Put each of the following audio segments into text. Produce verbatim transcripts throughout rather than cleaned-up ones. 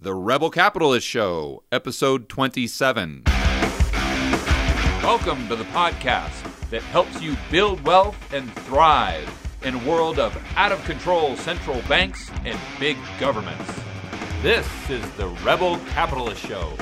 The Rebel Capitalist Show, episode twenty-seven. Welcome to the podcast that helps you build wealth and thrive in a world of out-of-control central banks and big governments. This is the Rebel Capitalist Show.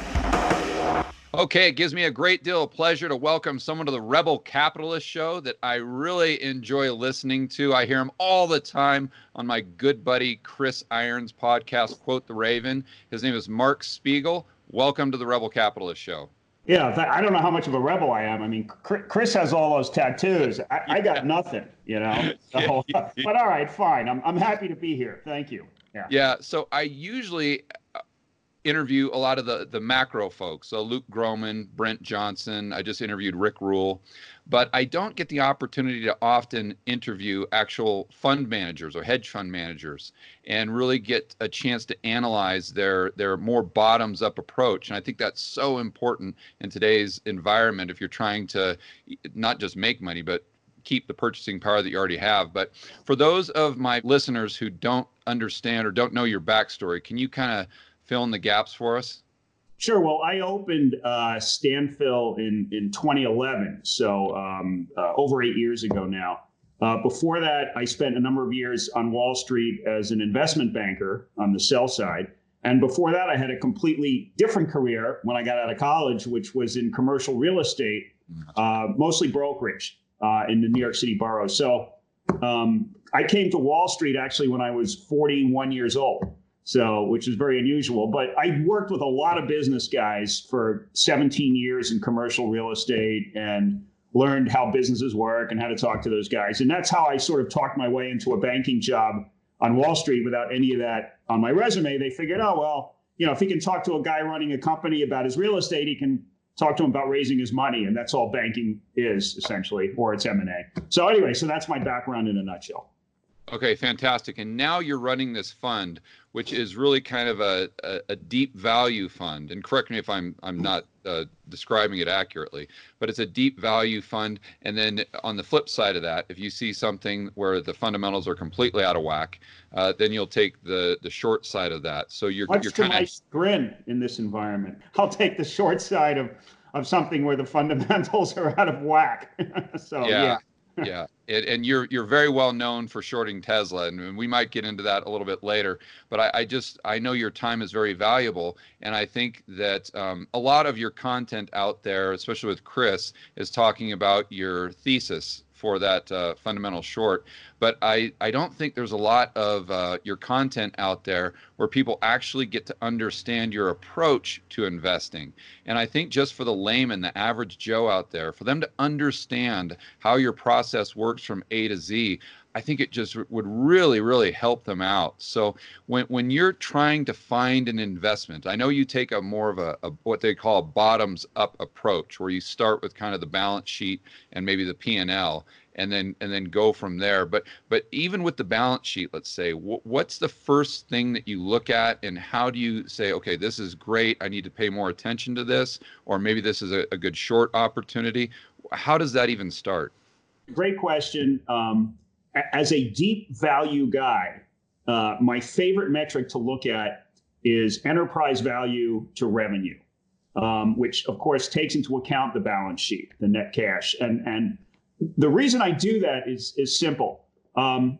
Okay, it gives me a great deal of pleasure to welcome someone to the Rebel Capitalist Show that I really enjoy listening to. I hear him all the time on my good buddy Chris Irons' podcast, Quote the Raven. His name is Mark Spiegel. Welcome to the Rebel Capitalist Show. Yeah, I don't know how much of a rebel I am. I mean, Chris has all those tattoos. I, I got nothing, you know. So, but all right, fine. I'm I'm happy to be here. Thank you. Yeah. Yeah. So I usually interview a lot of the the macro folks. So Luke Groman, Brent Johnson. I just interviewed Rick Rule, but I don't get the opportunity to often interview actual fund managers or hedge fund managers and really get a chance to analyze their their more bottoms up approach. And I think that's so important in today's environment if you're trying to not just make money, but keep the purchasing power that you already have. But for those of my listeners who don't understand or don't know your backstory, can you kind of fill in the gaps for us? Sure. Well, I opened uh, Stanfill in, in twenty eleven, so um, uh, over eight years ago now. Uh, before that, I spent a number of years on Wall Street as an investment banker on the sell side. And before that, I had a completely different career when I got out of college, which was in commercial real estate, uh, mostly brokerage uh, in the New York City borough. So um, I came to Wall Street actually when I was forty-one years old. So, which is very unusual, but I worked with a lot of business guys for seventeen years in commercial real estate and learned how businesses work and how to talk to those guys. And that's how I sort of talked my way into a banking job on Wall Street without any of that on my resume. They figured, oh, well, you know, if he can talk to a guy running a company about his real estate, he can talk to him about raising his money. And that's all banking is essentially, or it's M and A. So anyway, so that's my background in a nutshell. Okay, fantastic. And now you're running this fund, which is really kind of a, a, a deep value fund. And correct me if I'm I'm not uh, describing it accurately, but it's a deep value fund. And then on the flip side of that, if you see something where the fundamentals are completely out of whack, uh, then you'll take the the short side of that. So you're Much you're to kind my of chagrin in this environment. I'll take the short side of of something where the fundamentals are out of whack. So yeah. yeah. Yeah, it, and you're you're very well known for shorting Tesla, and we might get into that a little bit later. But I, I just I know your time is very valuable, and I think that um, a lot of your content out there, especially with Chris, is talking about your thesis for that uh, fundamental short. But I, I don't think there's a lot of uh, your content out there where people actually get to understand your approach to investing. And I think just for the layman, the average Joe out there, for them to understand how your process works from A to Z, I think it just would really, really help them out. So when when you're trying to find an investment, I know you take a more of a, a what they call a bottoms up approach, where you start with kind of the balance sheet and maybe the P and L, and then and then go from there. But but even with the balance sheet, let's say, wh- what's the first thing that you look at, and how do you say, okay, this is great, I need to pay more attention to this, or maybe this is a, a good short opportunity? How does that even start? Great question. Um, As a deep value guy, uh, my favorite metric to look at is enterprise value to revenue, um, which of course takes into account the balance sheet, the net cash. And and the reason I do that is is simple. Um,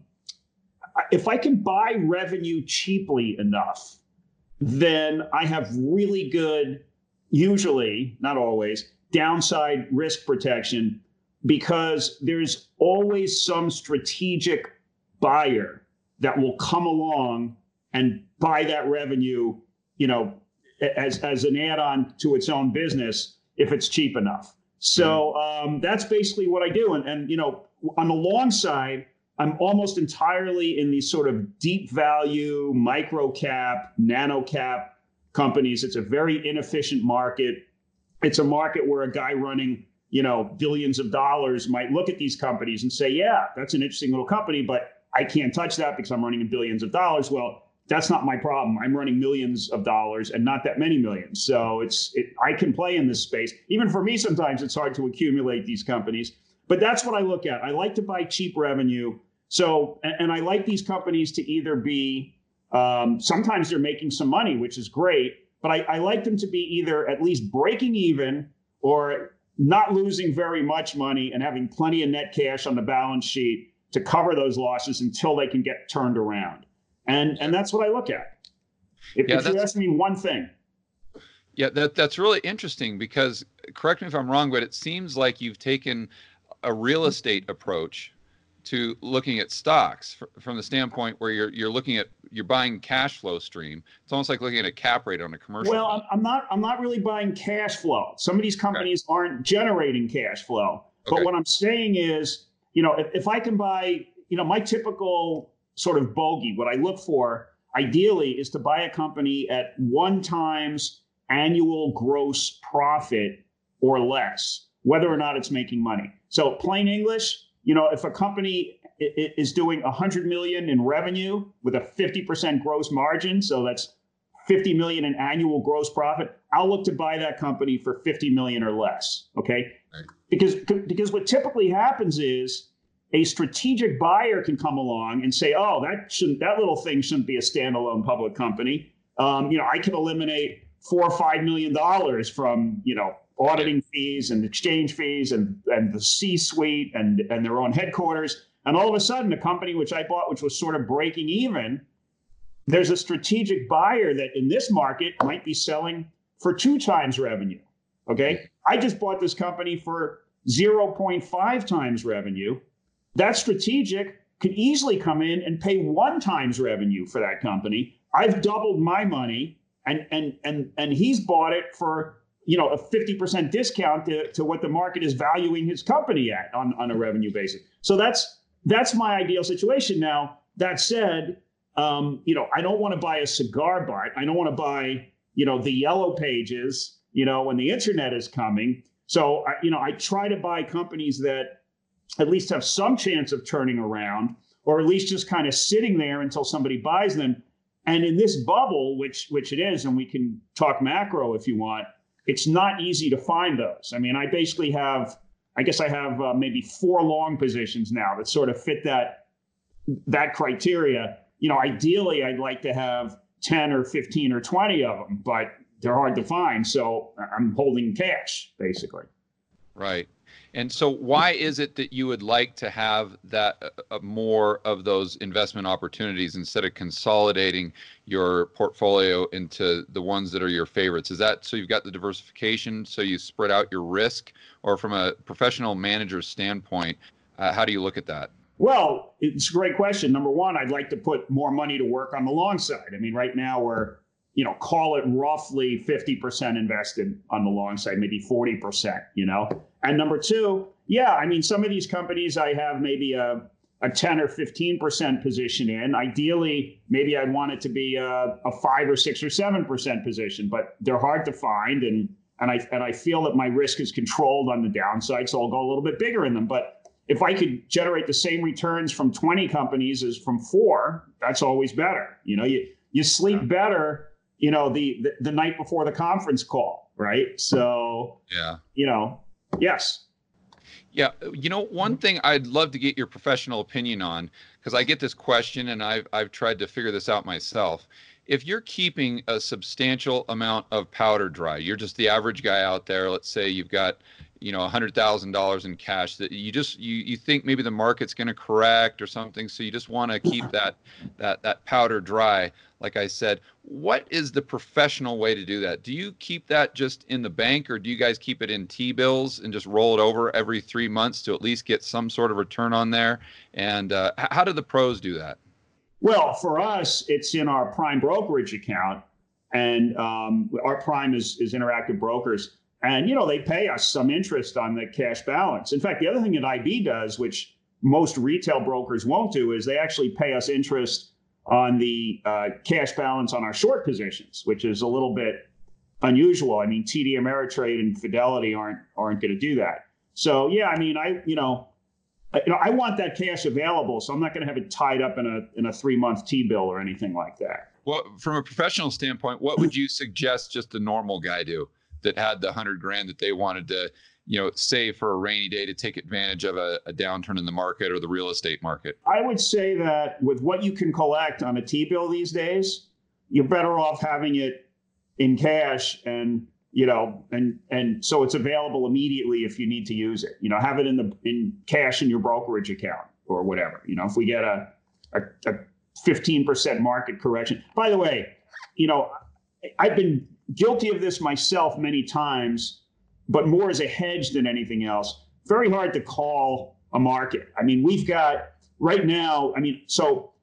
if I can buy revenue cheaply enough, then I have really good, usually, not always, downside risk protection, because there's always some strategic buyer that will come along and buy that revenue, you know, as, as an add-on to its own business if it's cheap enough. So um, that's basically what I do. And, and, you know, on the long side, I'm almost entirely in these sort of deep value, micro cap, nano cap companies. It's a very inefficient market. It's a market where a guy running, you know, billions of dollars might look at these companies and say, yeah, that's an interesting little company, but I can't touch that because I'm running billions of dollars. Well, that's not my problem. I'm running millions of dollars and not that many millions. So it's it, I can play in this space. Even for me, sometimes it's hard to accumulate these companies. But that's what I look at. I like to buy cheap revenue. So, and, and I like these companies to either be Um, sometimes they're making some money, which is great, but I, I like them to be either at least breaking even or not losing very much money and having plenty of net cash on the balance sheet to cover those losses until they can get turned around. And and that's what I look at. If, Yeah, if you ask me one thing. Yeah, that that's really interesting because, correct me if I'm wrong, but it seems like you've taken a real estate approach to looking at stocks fr- from the standpoint where you're you're looking at you're buying cash flow stream. It's almost like looking at a cap rate on a commercial. Well, I'm, I'm not I'm not really buying cash flow. Some of these companies okay. aren't generating cash flow. But okay. what I'm saying is, you know, if, if I can buy, you know, my typical sort of bogey, what I look for ideally is to buy a company at one times annual gross profit or less, whether or not it's making money. So plain English, you know, if a company is doing one hundred million in revenue with a fifty percent gross margin, so that's fifty million in annual gross profit, I'll look to buy that company for fifty million or less, okay? Right. Because, because what typically happens is a strategic buyer can come along and say, oh, that shouldn't, that little thing shouldn't be a standalone public company. Um, you know, I can eliminate four or five million dollars from, you know, auditing fees and exchange fees and, and the C-suite and, and their own headquarters. And all of a sudden, a company which I bought, which was sort of breaking even, there's a strategic buyer that in this market might be selling for two times revenue. Okay. I just bought this company for zero point five times revenue. That strategic could easily come in and pay one times revenue for that company. I've doubled my money and, and, and, and he's bought it for, you know, a fifty percent discount to, to what the market is valuing his company at on, on a revenue basis. So that's, that's my ideal situation. Now, that said, um, you know, I don't want to buy a cigar butt. I don't want to buy, you know, the yellow pages, you know, when the internet is coming. So, I, you know, I try to buy companies that at least have some chance of turning around, or at least just kind of sitting there until somebody buys them. And in this bubble, which which it is, and we can talk macro if you want, it's not easy to find those. I mean, I basically have, I guess I have uh, maybe four long positions now that sort of fit that that criteria. You know, ideally, I'd like to have ten or fifteen or twenty of them, but they're hard to find. So I'm holding cash, basically. Right. And so why is it that you would like to have that uh, more of those investment opportunities instead of consolidating your portfolio into the ones that are your favorites? Is that so you've got the diversification, so you spread out your risk? Or from a professional manager's standpoint, uh, how do you look at that? Well, it's a great question. Number one, I'd like to put more money to work on the long side. I mean, right now we're, you know, call it roughly fifty percent invested on the long side, maybe forty percent, you know. And number two, yeah, I mean, some of these companies I have maybe a, a ten or fifteen percent position in. Ideally, maybe I'd want it to be a, a five or six or seven percent position, but they're hard to find. And, and I, and I feel that my risk is controlled on the downside, so I'll go a little bit bigger in them. But if I could generate the same returns from twenty companies as from four, that's always better. You know, you, you sleep better, you know, the, the, the night before the conference call, right? So, yeah, you know, yes. Yeah. You know, one thing I'd love to get your professional opinion on, because I get this question and I've, I've tried to figure this out myself. If you're keeping a substantial amount of powder dry, you're just the average guy out there, let's say you've got, you know, one hundred thousand dollars in cash that you just, you, you think maybe the market's going to correct or something. So you just want to keep that, that, that powder dry. Like I said, what is the professional way to do that? Do you keep that just in the bank, or do you guys keep it in T-bills and just roll it over every three months to at least get some sort of return on there? And uh, how do the pros do that? Well, for us, it's in our Prime brokerage account, and um, our Prime is, is Interactive Brokers. And, you know, they pay us some interest on the cash balance. In fact, the other thing that I B does, which most retail brokers won't do, is they actually pay us interest on the uh, cash balance on our short positions, which is a little bit unusual. I mean, T D Ameritrade and Fidelity aren't aren't going to do that. So, yeah, I mean, I, you know, I, you know, I want that cash available, so I'm not going to have it tied up in a in a three-month T-bill or anything like that. Well, from a professional standpoint, what would you suggest just a normal guy do that had the hundred grand that they wanted to you know, save for a rainy day to take advantage of a, a downturn in the market or the real estate market? I would say that with what you can collect on a T-bill these days, you're better off having it in cash, and you know, and and so it's available immediately if you need to use it. You know, have it in the in cash in your brokerage account or whatever. You know, if we get a a, a fifteen percent market correction. By the way, you know, I've been guilty of this myself many times, but more as a hedge than anything else. Very hard to call a market. I mean, we've got right now, I mean, so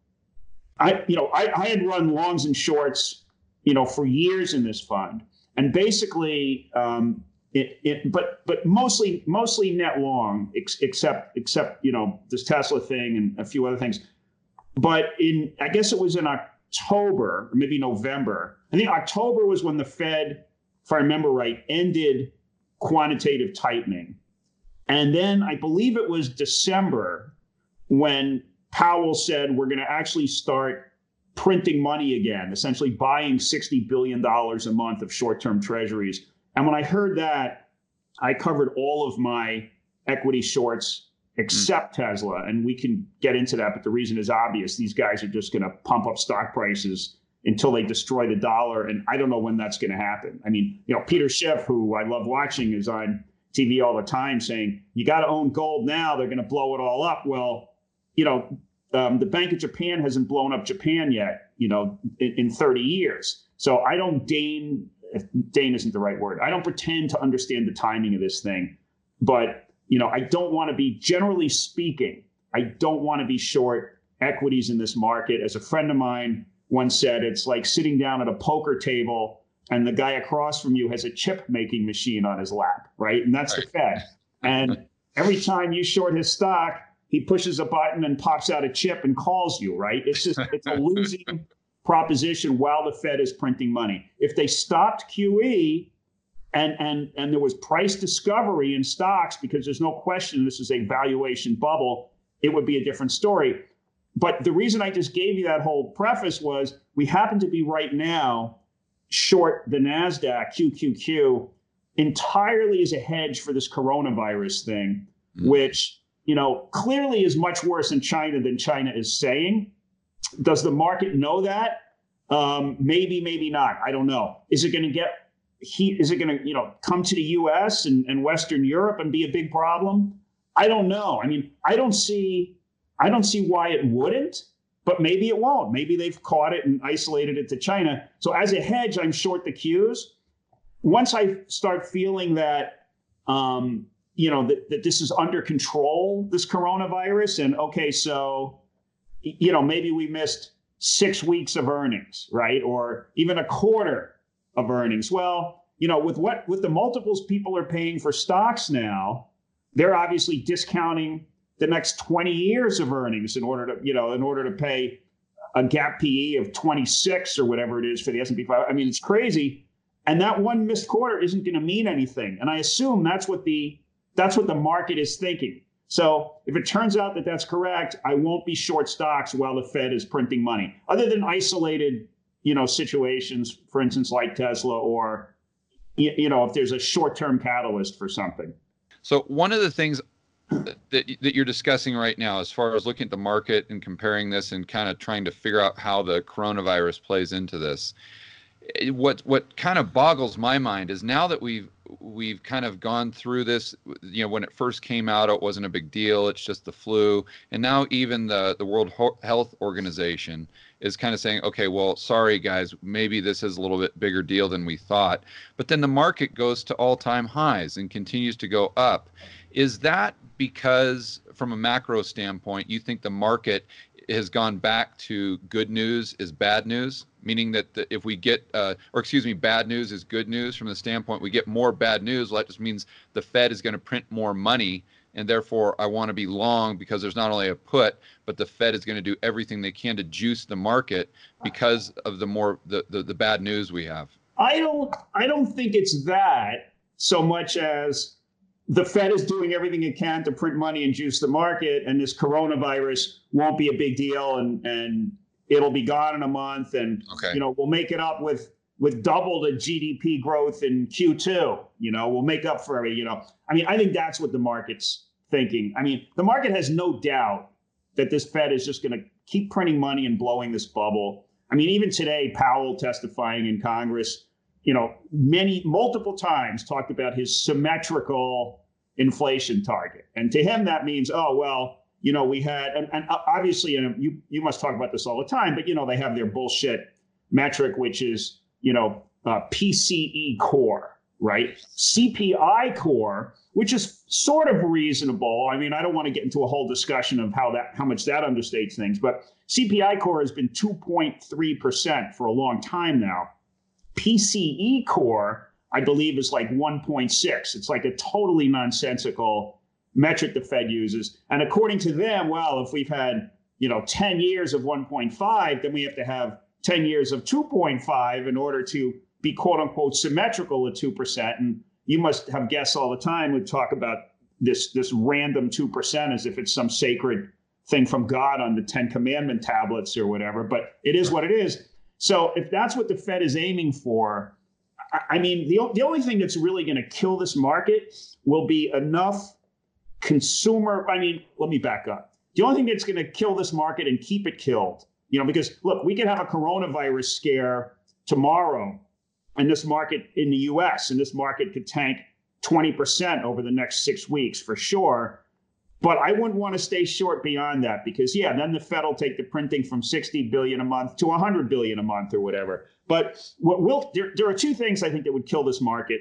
I, you know, I, I had run longs and shorts, you know, for years in this fund. And basically, um, it, it, but, but mostly, mostly net long, ex, except, except, you know, this Tesla thing and a few other things. But in, I guess it was in October, or maybe November. I think October was when the Fed, if I remember right, ended quantitative tightening. And then I believe it was December when Powell said, we're going to actually start printing money again, essentially buying sixty billion dollars a month of short-term treasuries. And when I heard that, I covered all of my equity shorts except mm. Tesla. And we can get into that, but the reason is obvious. These guys are just going to pump up stock prices until they destroy the dollar. And I don't know when that's going to happen. I mean, you know, Peter Schiff, who I love watching, is on T V all the time saying, you got to own gold now. They're going to blow it all up. Well, you know, um, the Bank of Japan hasn't blown up Japan yet, you know, in, in thirty years. So I don't deign, if deign isn't the right word. I don't pretend to understand the timing of this thing. But, you know, I don't want to be, generally speaking, I don't want to be short equities in this market. As a friend of mine once said, it's like sitting down at a poker table and the guy across from you has a chip making machine on his lap, right? And that's right. The Fed. And every time you short his stock, he pushes a button and pops out a chip and calls you, right? It's just, it's a losing proposition while the Fed is printing money. If they stopped Q E and, and, and there was price discovery in stocks, because there's no question this is a valuation bubble, it would be a different story. But the reason I just gave you that whole preface was we happen to be right now short the NASDAQ Q Q Q entirely as a hedge for this coronavirus thing, mm. which, you know, clearly is much worse in China than China is saying. Does the market know that? Um, maybe, maybe not. I don't know. Is it going to get heat? Is it going to, you know, come to the U S and, and Western Europe and be a big problem? I don't know. I mean, I don't see, I don't see why it wouldn't, but maybe it won't. Maybe they've caught it and isolated it to China. So as a hedge, I'm short the Qs. Once I start feeling that, um, you know, that, that this is under control, this coronavirus, and okay, so, you know, maybe we missed six weeks of earnings, right? Or even a quarter of earnings. Well, you know, with what, with the multiples people are paying for stocks now, they're obviously discounting the next twenty years of earnings in order to, you know, in order to pay a gap P E of twenty-six or whatever it is for the S and P five hundred. I mean, it's crazy. And that one missed quarter isn't going to mean anything. And I assume that's what the, that's what the market is thinking. So if it turns out that that's correct, I won't be short stocks while the Fed is printing money, other than isolated, you know, situations, for instance, like Tesla, or, you know, if there's a short-term catalyst for something. So one of the things that, that you're discussing right now, as far as looking at the market and comparing this and kind of trying to figure out how the coronavirus plays into this, what what kind of boggles my mind is now that we've we've kind of gone through this, you know, when it first came out, it wasn't a big deal. It's just the flu. And now even the, the World Health Organization is kind of saying, okay, well, sorry, guys, maybe this is a little bit bigger deal than we thought. But then the market goes to all-time highs and continues to go up. Is that because, from a macro standpoint, you think the market has gone back to good news is bad news? Meaning that the, if we get, uh, or excuse me, bad news is good news from the standpoint we get more bad news, well, that just means the Fed is going to print more money, and therefore I want to be long because there's not only a put, but the Fed is going to do everything they can to juice the market because of the more the, the, the bad news we have. I don't I don't think it's that so much as the Fed is doing everything it can to print money and juice the market, and this coronavirus won't be a big deal, and and it'll be gone in a month, and okay. you know, we'll make it up with with double the G D P growth in Q two. You know, we'll make up for it. You know, I mean, I think that's what the market's thinking. I mean, the market has no doubt that this Fed is just going to keep printing money and blowing this bubble. I mean, even today, Powell testifying in Congress, you know, many, multiple times talked about his symmetrical inflation target. And to him, that means, oh, well, you know, we had, and, and obviously, and you, you must talk about this all the time, but, you know, they have their bullshit metric, which is, you know, uh, P C E core, right? C P I core, which is sort of reasonable. I mean, I don't want to get into a whole discussion of how that, how much that understates things, but C P I core has been two point three percent for a long time now. P C E core, I believe, is like one point six. It's like a totally nonsensical metric the Fed uses. And according to them, well, if we've had, you know, ten years of one point five, then we have to have ten years of two point five in order to be quote unquote symmetrical at two percent. And you must have guests all the time who talk about this, this random two percent as if it's some sacred thing from God on the Ten Commandment tablets or whatever, but it is what it is. So if that's what the Fed is aiming for, I mean, the, the only thing that's really going to kill this market will be enough consumer. I mean, let me back up. The only thing that's going to kill this market and keep it killed, you know, because look, we could have a coronavirus scare tomorrow and this market in the U S and this market could tank twenty percent over the next six weeks for sure. But I wouldn't want to stay short beyond that because, yeah, then the Fed will take the printing from sixty billion a month to one hundred billion a month or whatever. But what will there, there are two things I think that would kill this market.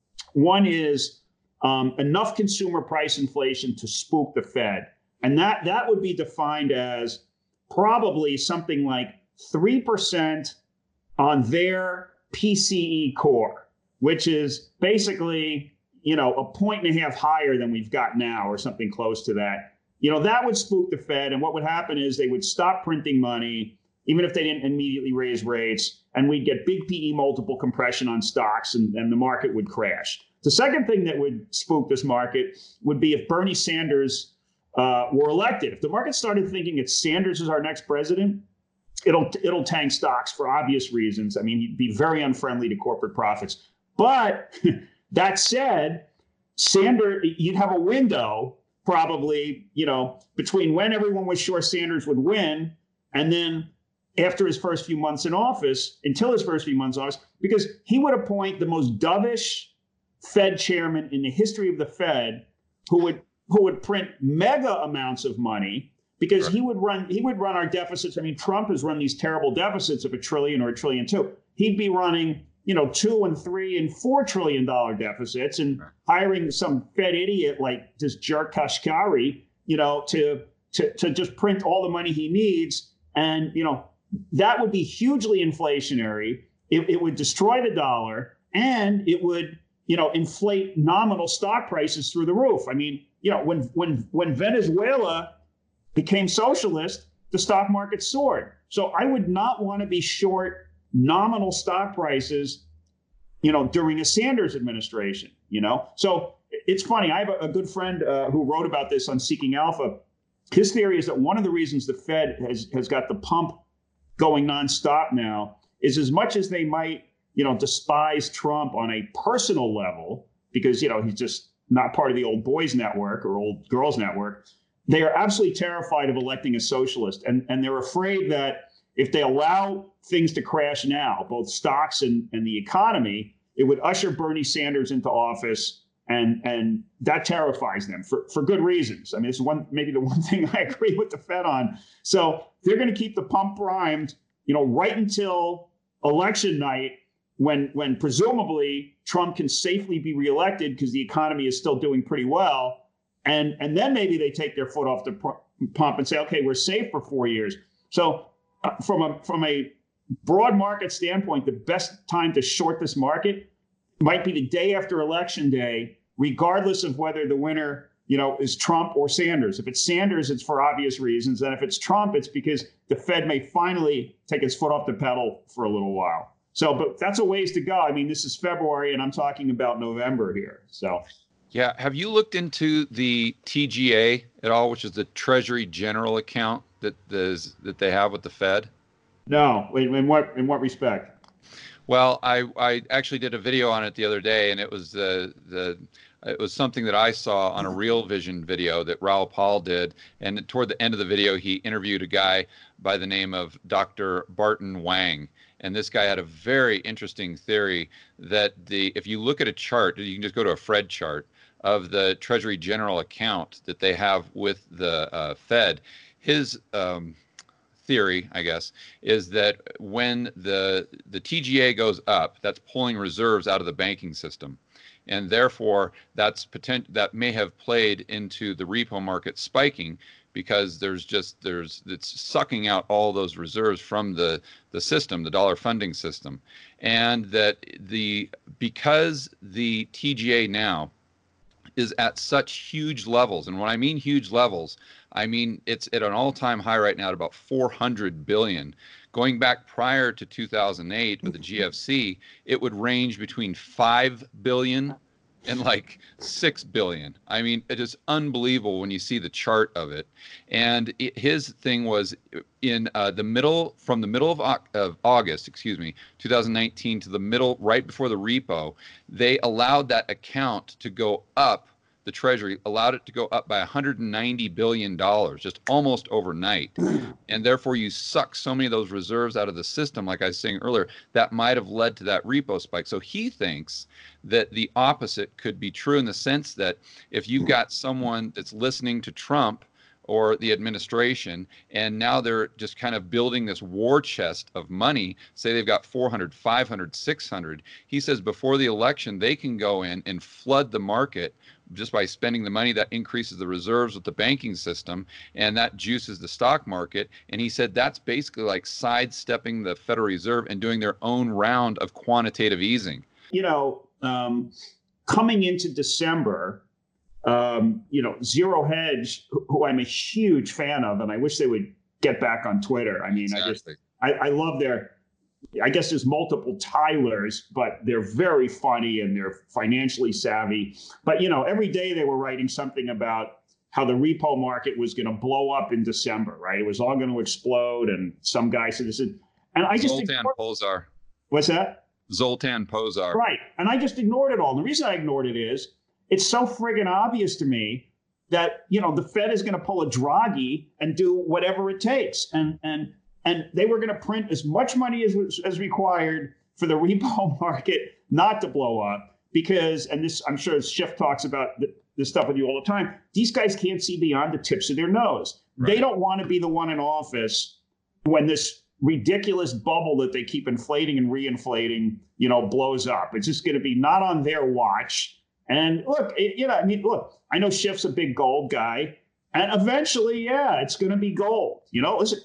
One is um, enough consumer price inflation to spook the Fed. And that, that would be defined as probably something like three percent on their P C E core, which is basically, you know, a point and a half higher than we've got now or something close to that. You know, that would spook the Fed. And what would happen is they would stop printing money, even if they didn't immediately raise rates, and we'd get big P E multiple compression on stocks and, and the market would crash. The second thing that would spook this market would be if Bernie Sanders uh, were elected. If the market started thinking that Sanders is our next president, it'll it'll tank stocks for obvious reasons. I mean, he'd be very unfriendly to corporate profits. But that said, Sanders, you'd have a window probably, you know, between when everyone was sure Sanders would win and then after his first few months in office, until his first few months in office, because he would appoint the most dovish Fed chairman in the history of the Fed who would who would print mega amounts of money because he would run he would run our deficits. I mean, Trump has run these terrible deficits of a trillion or a trillion two. He'd be running, you know, two and three and four trillion dollar deficits and hiring some Fed idiot like this jerk Kashkari, you know, to to to just print all the money he needs. And, you know, that would be hugely inflationary. It, it would destroy the dollar and it would, you know, inflate nominal stock prices through the roof. I mean, you know, when when when Venezuela became socialist, the stock market soared. So I would not want to be short nominal stock prices, you know, during a Sanders administration, you know? So it's funny. I have a, a good friend uh, who wrote about this on Seeking Alpha. His theory is that one of the reasons the Fed has, has got the pump going nonstop now is as much as they might, you know, despise Trump on a personal level, because, you know, he's just not part of the old boys network or old girls network, they are absolutely terrified of electing a socialist. And, and they're afraid that if they allow things to crash now, both stocks and, and the economy, it would usher Bernie Sanders into office. And and that terrifies them for, for good reasons. I mean, it's one maybe the one thing I agree with the Fed on. So they're going to keep the pump primed, you know, right until election night, when when presumably Trump can safely be reelected because the economy is still doing pretty well. And and then maybe they take their foot off the pump and say, OK, we're safe for four years. So uh, from a from a broad market standpoint, the best time to short this market might be the day after election day, regardless of whether the winner, you know, is Trump or Sanders. If it's Sanders, it's for obvious reasons. And if it's Trump, it's because the Fed may finally take its foot off the pedal for a little while. So, but that's a ways to go. I mean, this is February and I'm talking about November here. So, yeah. Have you looked into the T G A at all, which is the Treasury General account that the, that they have with the Fed? No. In, in what in what respect? Well, I I actually did a video on it the other day, and it was the the it was something that I saw on a Real Vision video that Raoul Pal did. And toward the end of the video, he interviewed a guy by the name of Doctor Barton Wang. And this guy had a very interesting theory that the if you look at a chart, you can just go to a Fred chart of the Treasury General account that they have with the uh, Fed. His um, theory, I guess, is that when the the T G A goes up, that's pulling reserves out of the banking system, and therefore that's potent that may have played into the repo market spiking, because there's just there's it's sucking out all those reserves from the the system, the dollar funding system, and that the because the T G A now is at such huge levels. And when I mean huge levels, I mean it's at an all-time high right now at about four hundred billion. Going back prior to two thousand eight with the G F C, it would range between five billion and like six billion. I mean, it is unbelievable when you see the chart of it. And it, his thing was in uh, the middle, from the middle of, of August, excuse me, two thousand nineteen to the middle, right before the repo, they allowed that account to go up. The Treasury allowed it to go up by one hundred ninety billion dollars, just almost overnight. And therefore, you suck so many of those reserves out of the system, like I was saying earlier, that might have led to that repo spike. So he thinks that the opposite could be true, in the sense that if you've got someone that's listening to Trump or the administration, and now they're just kind of building this war chest of money, say they've got four hundred, five hundred, six hundred, he says before the election, they can go in and flood the market just by spending the money. That increases the reserves with the banking system, and that juices the stock market. And he said that's basically like sidestepping the Federal Reserve and doing their own round of quantitative easing. You know, um, coming into December, um, you know, Zero Hedge, who, who I'm a huge fan of, and I wish they would get back on Twitter. I mean, exactly. I just, I, I love their, I guess there's multiple Tylers, but they're very funny and they're financially savvy. But, you know, every day they were writing something about how the repo market was going to blow up in December, right? It was all going to explode. And some guy said this, and I just Zoltan ignored, Pozsar. What's that? Zoltan Pozsar. Right. And I just ignored it all. And the reason I ignored it is it's so friggin' obvious to me that, you know, the Fed is going to pull a Draghi and do whatever it takes. And, and, And they were going to print as much money as as required for the repo market not to blow up, because, and this, I'm sure Schiff talks about th- this stuff with you all the time, these guys can't see beyond the tips of their nose. Right. They don't want to be the one in office when this ridiculous bubble that they keep inflating and reinflating, you know, blows up. It's just going to be not on their watch. And look, it, you know, I mean, look, I know Schiff's a big gold guy, and eventually, yeah, it's going to be gold. You know, listen,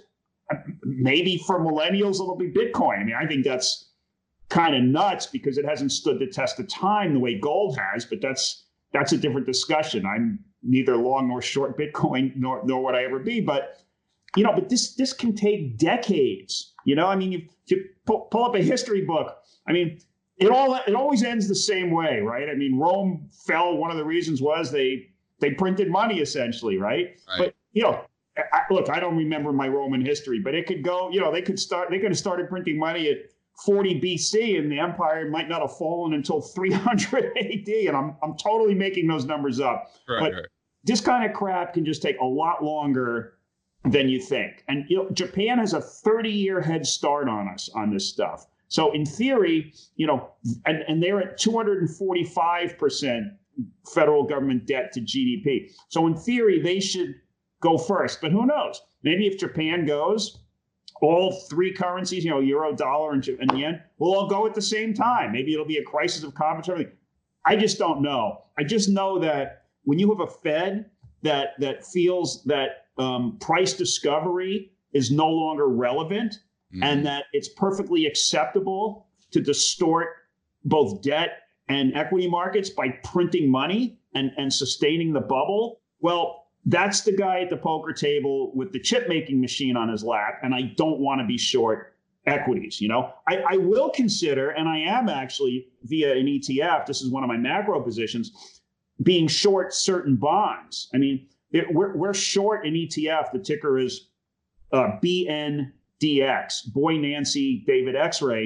maybe for millennials, it'll be Bitcoin. I mean, I think that's kind of nuts because it hasn't stood the test of time the way gold has, but that's that's a different discussion. I'm neither long nor short Bitcoin, nor nor would I ever be. But, you know, but this this can take decades. You know, I mean, if you pull, pull up a history book, I mean, it all it always ends the same way, right? I mean, Rome fell. One of the reasons was they they printed money, essentially, right? Right. But, you know, I, look, I don't remember my Roman history, but it could go, you know, they could start, they could have started printing money at forty B C and the empire might not have fallen until three hundred A D. And I'm, I'm totally making those numbers up. Right, but right. This kind of crap can just take a lot longer than you think. And, you know, Japan has a thirty year head start on us on this stuff. So in theory, you know, and, and they're at two hundred forty-five percent federal government debt to G D P. So in theory, they should go first, but who knows? Maybe if Japan goes, all three currencies, you know, euro, dollar, and, and yen, will all go at the same time. Maybe it'll be a crisis of confidence. Everything. I just don't know. I just know that when you have a Fed that that feels that um, price discovery is no longer relevant, mm-hmm. and that it's perfectly acceptable to distort both debt and equity markets by printing money and, and sustaining the bubble, well, that's the guy at the poker table with the chip making machine on his lap. And I don't want to be short equities. You know, I, I will consider, and I am actually via an E T F, this is one of my macro positions, being short certain bonds. I mean, it, we're, we're short an E T F. The ticker is uh, B N D X, Boy Nancy David X-ray.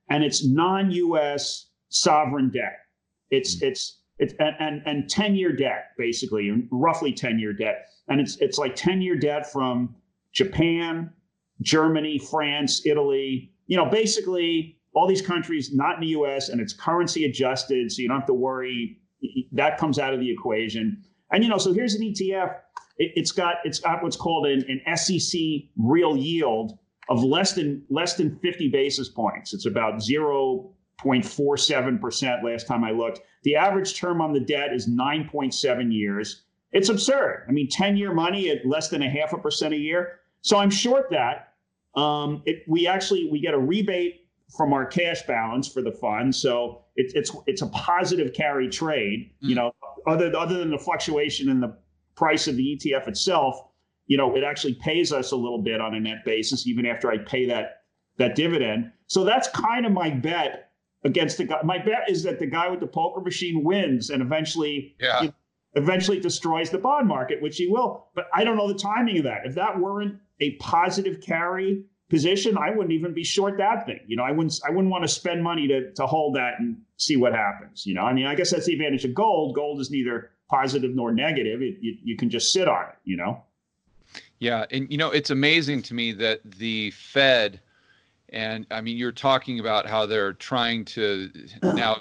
and it's non-U S sovereign debt. It's Mm. it's it's and and, and ten-year debt, basically, roughly ten-year debt, and it's it's like ten-year debt from Japan, Germany, France, Italy. You know, basically all these countries not in the U S, and it's currency adjusted, so you don't have to worry. That comes out of the equation. And you know, so here's an E T F. It, it's got it's got what's called an, an S E C real yield of less than less than fifty basis points. It's about zero point four seven percent last time I looked. The average term on the debt is nine point seven years. It's absurd. I mean, ten-year money at less than a half a percent a year. So I'm short that. Um, it, we actually we get a rebate from our cash balance for the fund, so it, it's it's a positive carry trade. Mm. You know, other other than the fluctuation in the price of the E T F itself, you know, it actually pays us a little bit on a net basis, even after I pay that that dividend. So that's kind of my bet against the guy. My bet is that the guy with the poker machine wins and eventually, yeah. you know, eventually destroys the bond market, which he will. But I don't know the timing of that. If that weren't a positive carry position, I wouldn't even be short that thing. You know, I wouldn't I wouldn't want to spend money to to hold that and see what happens. You know, I mean, I guess that's the advantage of gold. Gold is neither positive nor negative. It, you, you can just sit on it, you know? Yeah. And, you know, it's amazing to me that the Fed, and I mean, you're talking about how they're trying to now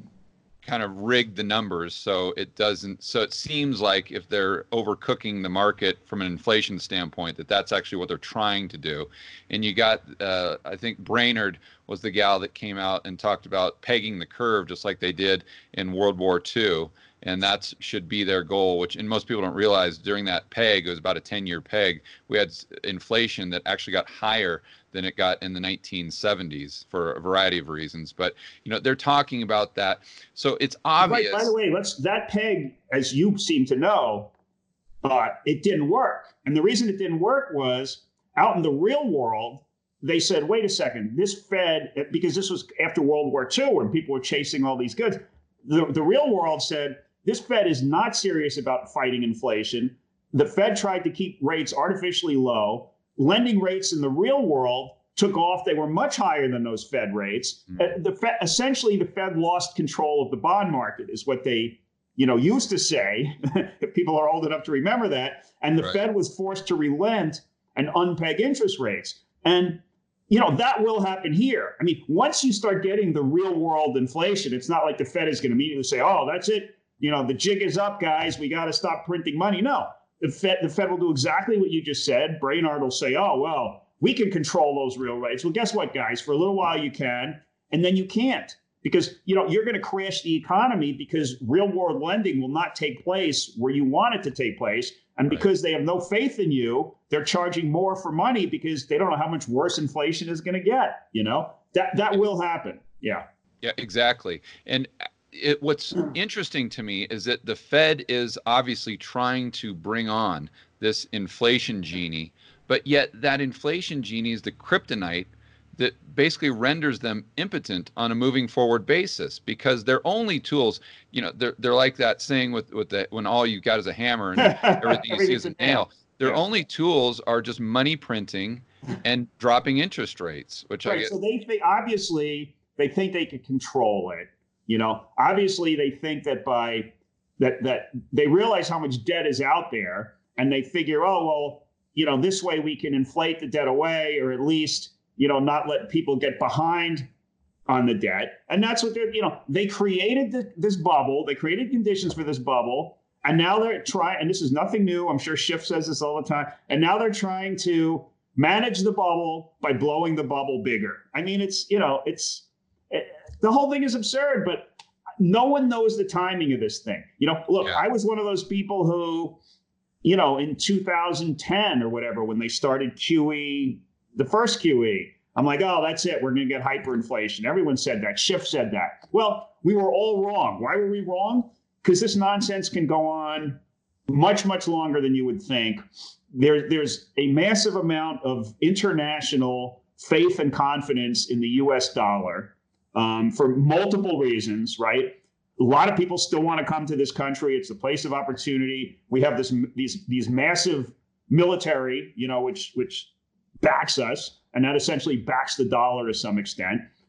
kind of rig the numbers so it doesn't, so it seems like if they're overcooking the market from an inflation standpoint, that that's actually what they're trying to do. And you got, uh, I think Brainerd was the gal that came out and talked about pegging the curve just like they did in World War Two. And that should be their goal, which, and most people don't realize, during that peg, it was about a ten-year peg, we had inflation that actually got higher than it got in the nineteen seventies for a variety of reasons. But, you know, they're talking about that. So it's obvious. Right, by the way, let's that peg, as you seem to know, uh, it didn't work. And the reason it didn't work was out in the real world, they said, wait a second, this Fed, because this was after World War Two when people were chasing all these goods, the, the real world said, this Fed is not serious about fighting inflation. The Fed tried to keep rates artificially low. Lending rates in the real world took off. They were much higher than those Fed rates. Mm-hmm. The Fed, essentially, the Fed lost control of the bond market, is what they, you know, used to say, if people are old enough to remember that. And the right. Fed was forced to relent and unpeg interest rates. And, you know, that will happen here. I mean, once you start getting the real world inflation, it's not like the Fed is going to immediately say, oh, that's it. You know, the jig is up, guys. We got to stop printing money. No, the Fed, the Fed will do exactly what you just said. Brainerd will say, oh, well, we can control those real rates. Well, guess what, guys? For a little while you can, and then you can't. Because, you know, you're going to crash the economy because real world lending will not take place where you want it to take place. And because right. they have no faith in you, they're charging more for money because they don't know how much worse inflation is going to get. You know, that that will happen. Yeah. Yeah, exactly. And It, what's interesting to me is that the Fed is obviously trying to bring on this inflation genie, but yet that inflation genie is the kryptonite that basically renders them impotent on a moving forward basis, because their only tools, you know, they're they're like that saying with with the when all you got is a hammer and everything you see is a nail. Their yeah. only tools are just money printing and dropping interest rates, which right, I get. So they think obviously they think they can control it. You know, obviously they think that by that that they realize how much debt is out there, and they figure, oh, well, you know, this way we can inflate the debt away, or at least, you know, not let people get behind on the debt. And that's what they're, you know, they created the, this bubble. They created conditions for this bubble. And now they're trying, and this is nothing new. I'm sure Schiff says this all the time. And now they're trying to manage the bubble by blowing the bubble bigger. I mean, it's, you know, it's, it, the whole thing is absurd, but no one knows the timing of this thing. You know, look, yeah. I was one of those people who, you know, in two thousand ten or whatever, when they started Q E, the first Q E, I'm like, oh, that's it. We're going to get hyperinflation. Everyone said that. Schiff said that. Well, we were all wrong. Why were we wrong? Because this nonsense can go on much, much longer than you would think. There, there's a massive amount of international faith and confidence in the U S dollar. Um, for multiple reasons, right? A lot of people still want to come to this country. It's a place of opportunity. We have this these these massive military, you know, which which backs us, and that essentially backs the dollar to some extent.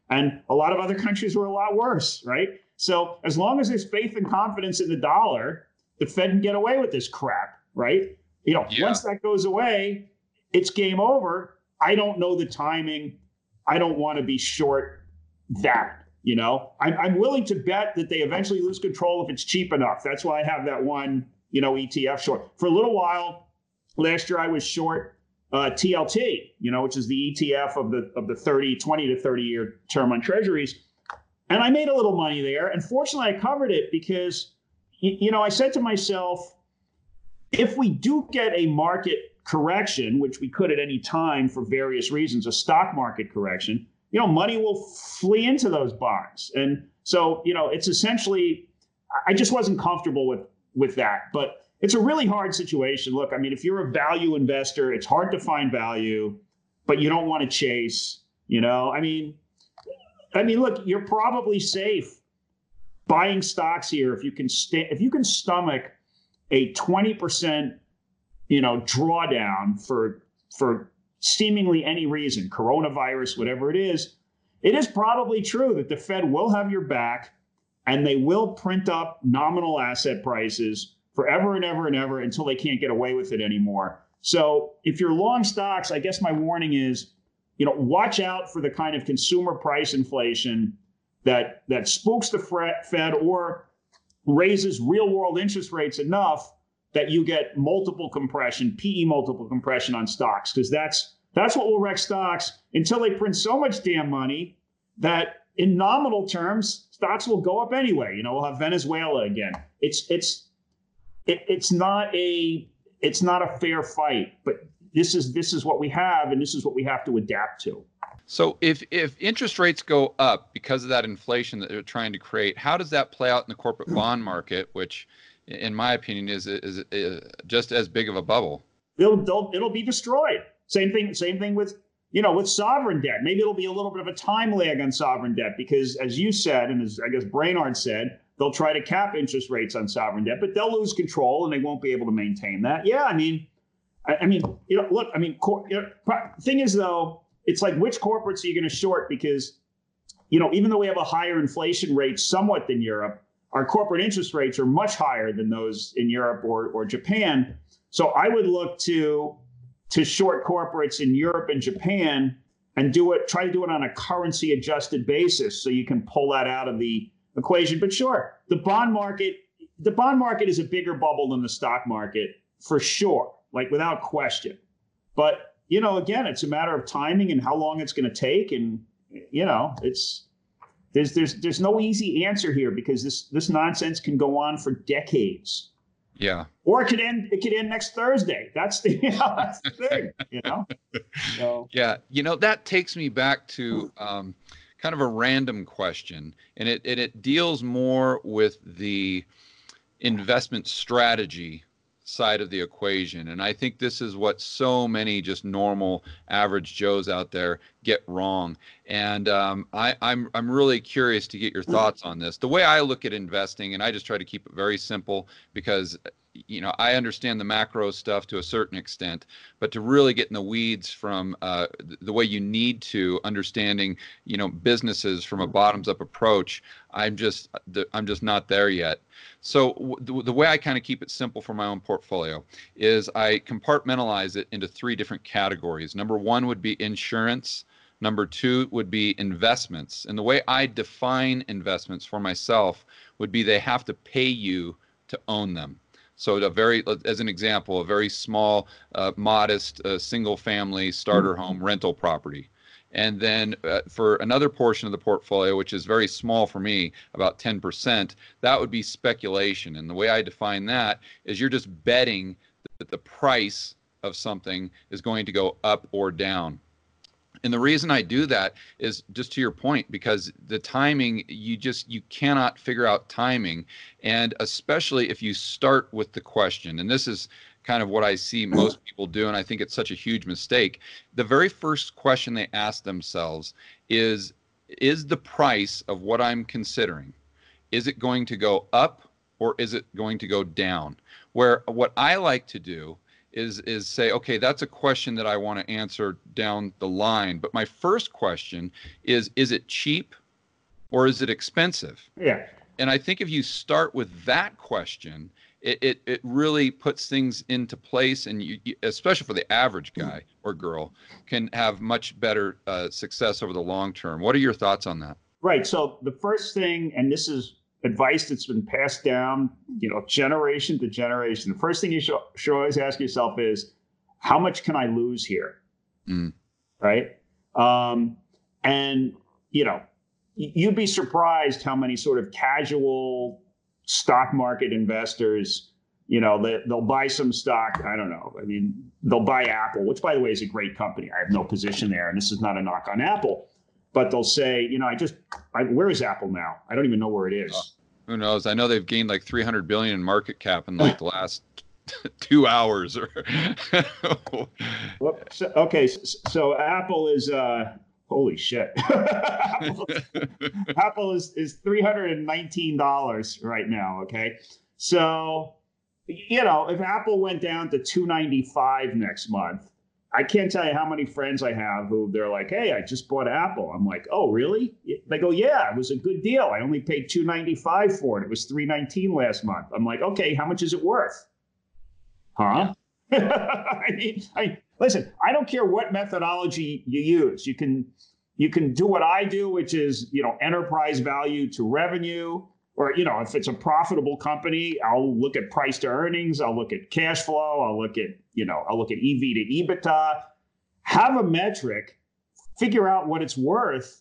And a lot of other countries were a lot worse, right? So as long as there's faith and confidence in the dollar, the Fed can get away with this crap, right? You know, Yeah. once that goes away, it's game over. I don't know the timing. I don't want to be short that. You know, I'm, I'm willing to bet that they eventually lose control if it's cheap enough. That's why I have that one, you know, E T F short. For a little while, last year I was short uh, T L T, you know, which is the E T F of the of the thirty, twenty to thirty year term on treasuries. And I made a little money there. And fortunately, I covered it because, you know, I said to myself, if we do get a market correction, which we could at any time for various reasons, a stock market correction, you know, money will flee into those bonds. And so, you know, it's essentially, I just wasn't comfortable with, with that. But it's a really hard situation. Look, I mean, if you're a value investor, it's hard to find value, but you don't want to chase, you know, I mean, I mean, look, you're probably safe buying stocks here if you can st- if you can stomach a twenty percent, you know, drawdown for for seemingly any reason, coronavirus, whatever it is. It is probably true that the Fed will have your back and they will print up nominal asset prices forever and ever and ever until they can't get away with it anymore. So if you're long stocks, I guess my warning is, you know, watch out for the kind of consumer price inflation that that spooks the Fed or raises real world interest rates enough that you get multiple compression, P E multiple compression on stocks, because that's that's what will wreck stocks until they print so much damn money that in nominal terms, stocks will go up anyway. You know, we'll have Venezuela again. It's it's it, it's not a it's not a fair fight, but this is this is what we have, and this is what we have to adapt to. So if if interest rates go up because of that inflation that they're trying to create, how does that play out in the corporate bond market, which, in my opinion, is is, is just as big of a bubble? It'll, it'll it'll be destroyed. Same thing. Same thing with you know with sovereign debt. Maybe it'll be a little bit of a time lag on sovereign debt because, as you said, and as I guess Brainard said, they'll try to cap interest rates on sovereign debt, but they'll lose control and they won't be able to maintain that. Yeah, I mean, I, I mean, you know, look, I mean, cor- you know, thing is though. It's like, which corporates are you going to short? Because, you know, even though we have a higher inflation rate somewhat than Europe, our corporate interest rates are much higher than those in Europe or, or Japan. So I would look to to short corporates in Europe and Japan and do it, try to do it on a currency adjusted basis so you can pull that out of the equation. But sure, the bond market, the bond market is a bigger bubble than the stock market for sure, like without question. But you know, again, it's a matter of timing and how long it's going to take, and you know, it's there's there's there's no easy answer here because this this nonsense can go on for decades. Yeah. Or it could end. It could end next Thursday. That's the you know, that's the thing. You know. So. Yeah. You know, that takes me back to um, kind of a random question, and it and it deals more with the investment strategy side of the equation. And I think this is what so many just normal average Joes out there get wrong. And um, I, I'm I'm really curious to get your thoughts on this. The way I look at investing, and I just try to keep it very simple because, you know, I understand the macro stuff to a certain extent, but to really get in the weeds from uh, the way you need to understanding, you know, businesses from a bottoms up approach, I'm just I'm just not there yet. So the, the way I kind of keep it simple for my own portfolio is I compartmentalize it into three different categories. Number one would be insurance. Number two would be investments. And the way I define investments for myself would be they have to pay you to own them. So a very, as an example, a very small, uh, modest, uh, single-family starter home rental property. And then uh, for another portion of the portfolio, which is very small for me, about ten percent, that would be speculation. And the way I define that is you're just betting that the price of something is going to go up or down. And the reason I do that is just to your point, because the timing, you just, you cannot figure out timing. And especially if you start with the question, and this is kind of what I see most people do, and I think it's such a huge mistake. The very first question they ask themselves is, is the price of what I'm considering, is it going to go up or is it going to go down? Where what I like to do is is say, okay, that's a question that I want to answer down the line. But my first question is, is it cheap or is it expensive? Yeah. And I think if you start with that question, it, it, it really puts things into place, and you, especially for the average guy or girl, can have much better uh, success over the long term. What are your thoughts on that? Right. So the first thing, and this is advice that's been passed down, you know, generation to generation. The first thing you should, should always ask yourself is, how much can I lose here? Mm. Right. Um, and, you know, you'd be surprised how many sort of casual stock market investors, you know, they, they'll buy some stock. I don't know. I mean, they'll buy Apple, which, by the way, is a great company. I have no position there. And this is not a knock on Apple. But they'll say, you know, I just, I, where is Apple now? I don't even know where it is. Uh, who knows? I know they've gained like three hundred billion in market cap in like the last two hours. Or so, okay, so, so Apple is, uh, holy shit. Apple, Apple is, is three hundred nineteen dollars right now. Okay. So, you know, if Apple went down to two ninety-five next month, I can't tell you how many friends I have who they're like, hey, I just bought Apple. I'm like, oh, really? They go, yeah, it was a good deal. I only paid two ninety-five for it. It was three nineteen last month. I'm like, okay, how much is it worth? Huh? Yeah. I mean, I, listen, I don't care what methodology you use. You can you can do what I do, which is, you know, enterprise value to revenue. Or, you know, if it's a profitable company, I'll look at price to earnings. I'll look at cash flow. I'll look at, you know, I'll look at E V to EBITDA. Have a metric, figure out what it's worth.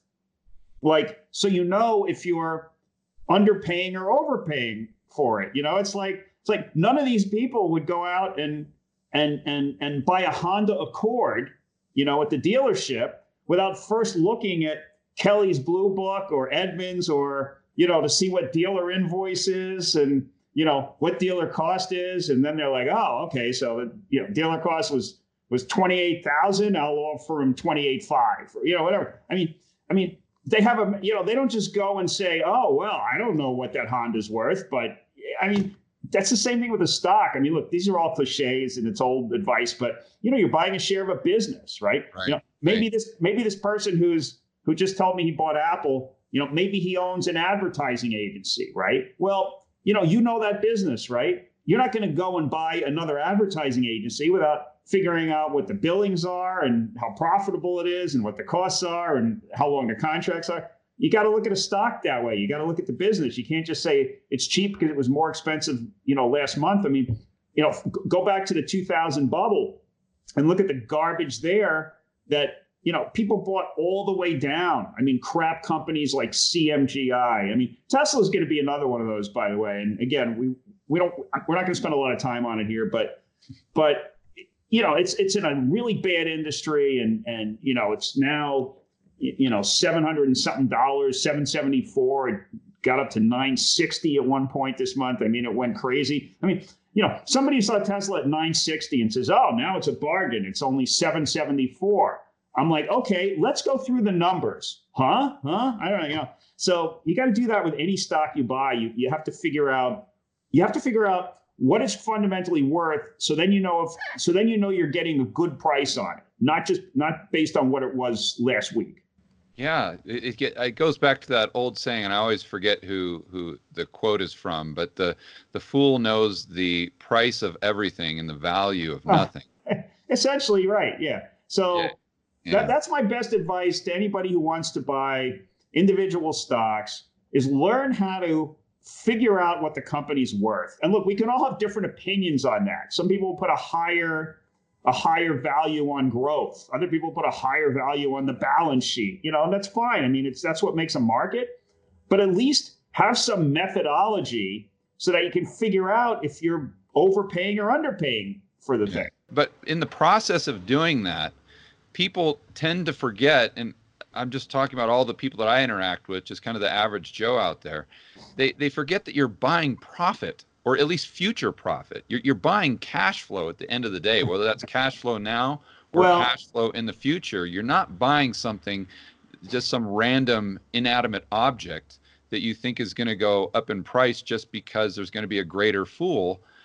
Like, so you know if you're underpaying or overpaying for it. You know, it's like, it's like none of these people would go out and, and, and, and buy a Honda Accord, you know, at the dealership without first looking at Kelly's Blue Book or Edmunds or, you know, to see what dealer invoice is and, you know, what dealer cost is. And then they're like, oh, okay. So, you know, dealer cost was, was twenty-eight thousand. I'll offer him twenty-eight five, you know, whatever. I mean, I mean, they have a, you know, they don't just go and say, oh, well, I don't know what that Honda's worth, but I mean, that's the same thing with a stock. I mean, look, these are all cliches and it's old advice, but you know, you're buying a share of a business, right? Right. You know, maybe right. this, maybe this person who's, who just told me he bought Apple, you know, maybe he owns an advertising agency, right? Well, you know, you know that business, right? You're not going to go and buy another advertising agency without figuring out what the billings are and how profitable it is and what the costs are and how long the contracts are. You got to look at a stock that way. You got to look at the business. You can't just say it's cheap because it was more expensive, you know, last month. I mean, you know, go back to the two thousand bubble and look at the garbage there that, you know, people bought all the way down. I mean, crap companies like C M G I. I mean, Tesla is going to be another one of those, by the way. And again, we we don't we're not going to spend a lot of time on it here, but but you know, it's it's in a really bad industry, and and you know, it's now you know seven hundred and something dollars, seven seventy-four. It got up to nine sixty at one point this month. I mean, it went crazy. I mean, you know, somebody saw Tesla at nine sixty and says, "Oh, now it's a bargain. It's only seven seventy-four." I'm like, okay, let's go through the numbers. Huh? Huh? I don't know. You know. So you got to do that with any stock you buy. You you have to figure out, you have to figure out what it's fundamentally worth. So then you know if, so then you know you're getting a good price on it, not just not based on what it was last week. Yeah, it it, get, it goes back to that old saying, and I always forget who who the quote is from, but the the fool knows the price of everything and the value of nothing. Essentially, right? Yeah. So. Yeah. Yeah. That, that's my best advice to anybody who wants to buy individual stocks is learn how to figure out what the company's worth. And look, we can all have different opinions on that. Some people put a higher a higher value on growth. Other people put a higher value on the balance sheet. You know, and that's fine. I mean, it's that's what makes a market. But at least have some methodology so that you can figure out if you're overpaying or underpaying for the Yeah. thing. But in the process of doing that, people tend to forget, and I'm just talking about all the people that I interact with, just kind of the average Joe out there. They they forget that you're buying profit, or at least future profit. You're you're buying cash flow at the end of the day, whether that's cash flow now or Well- cash flow in the future. You're not buying something, just some random inanimate object that you think is going to go up in price just because there's going to be a greater fool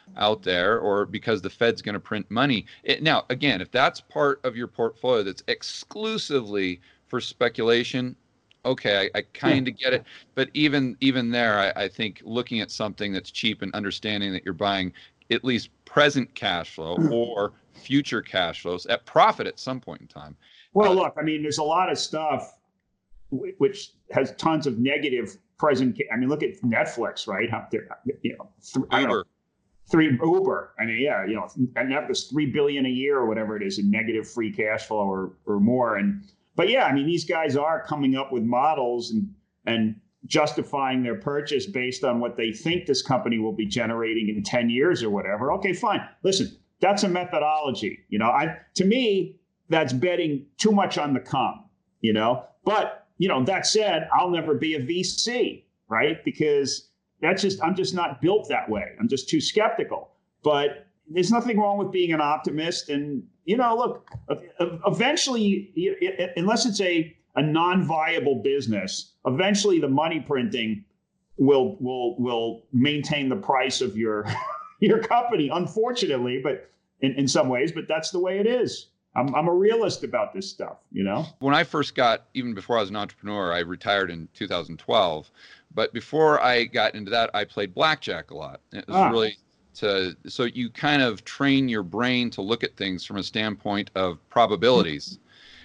out there, or because the Fed's going to print money. It, now, again, if that's part of your portfolio that's exclusively for speculation, okay, I, I kind of get it. But even even there, I, I think looking at something that's cheap and understanding that you're buying at least present cash flow or future cash flows at profit at some point in time. Well, uh, look, I mean, there's a lot of stuff w- which has tons of negative present. ca- I mean, look at Netflix, right? How they're, you know, th- I don't know, Uber. three Uber. I mean, yeah, you know, and that was three billion a year or whatever it is in negative free cash flow or or more. And but yeah, I mean, these guys are coming up with models and and justifying their purchase based on what they think this company will be generating in ten years or whatever. Okay, fine. Listen, that's a methodology. You know, I to me, that's betting too much on the come, you know. But, you know, that said, I'll never be a V C, right? Because that's just, I'm just not built that way. I'm just too skeptical. But there's nothing wrong with being an optimist. And, you know, look, eventually, unless it's a, a non-viable business, eventually the money printing will will will maintain the price of your your company, unfortunately, but in, in some ways, but that's the way it is. I'm, I'm a realist about this stuff, you know? When I first got, even before I was an entrepreneur, I retired in two thousand twelve. But before I got into that, I played blackjack a lot. It was ah. really to, so you kind of train your brain to look at things from a standpoint of probabilities.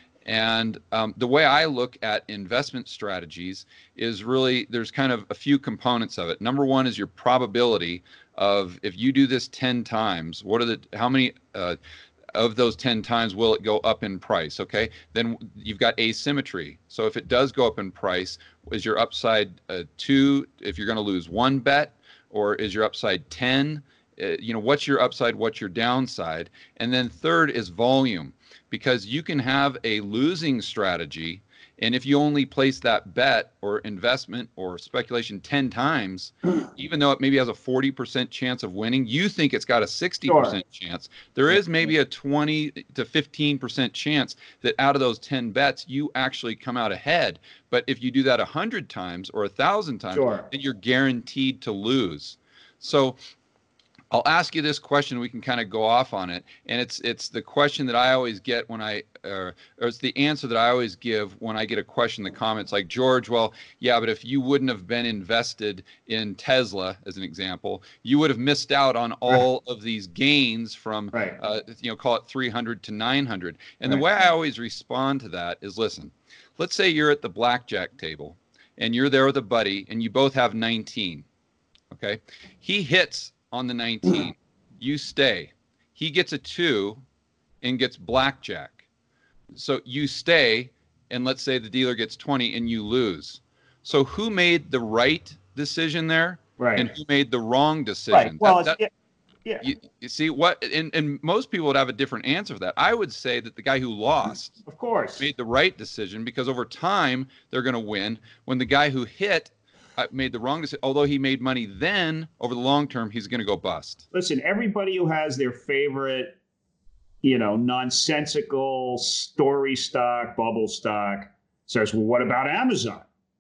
And um, the way I look at investment strategies is really, there's kind of a few components of it. Number one is your probability of, if you do this ten times, what are the, how many, uh, of those ten times will it go up in price? Okay, then you've got asymmetry. So if it does go up in price, is your upside uh, two if you're going to lose one bet, or is your upside ten? Uh, you know, what's your upside, what's your downside? And then third is volume, because you can have a losing strategy, and if you only place that bet or investment or speculation ten times, even though it maybe has a forty percent chance of winning, you think it's got a sixty percent sure. chance. There is maybe a twenty to fifteen percent chance that out of those ten bets, you actually come out ahead. But if you do that one hundred times or one thousand times, sure. then you're guaranteed to lose. So I'll ask you this question. We can kind of go off on it, and it's it's the question that I always get when I, uh, or it's the answer that I always give when I get a question in the comments, like, George, well, yeah, but if you wouldn't have been invested in Tesla, as an example, you would have missed out on all right. of these gains from, right. uh, you know, call it three hundred to nine hundred. And right. the way I always respond to that is, listen, let's say you're at the blackjack table, and you're there with a buddy, and you both have nineteen. Okay, he hits on the nineteen, you stay. He gets a two and gets blackjack. So you stay, and let's say the dealer gets twenty and you lose. So who made the right decision there? Right. And who made the wrong decision? Right. Well, that, that, yeah. You, you see what, and, and most people would have a different answer for that. I would say that the guy who lost, of course, made the right decision, because over time they're going to win. When the guy who hit made the wrong decision, although he made money then, over the long term, he's going to go bust. Listen, everybody who has their favorite, you know, nonsensical story stock, bubble stock, says, well, what about Amazon?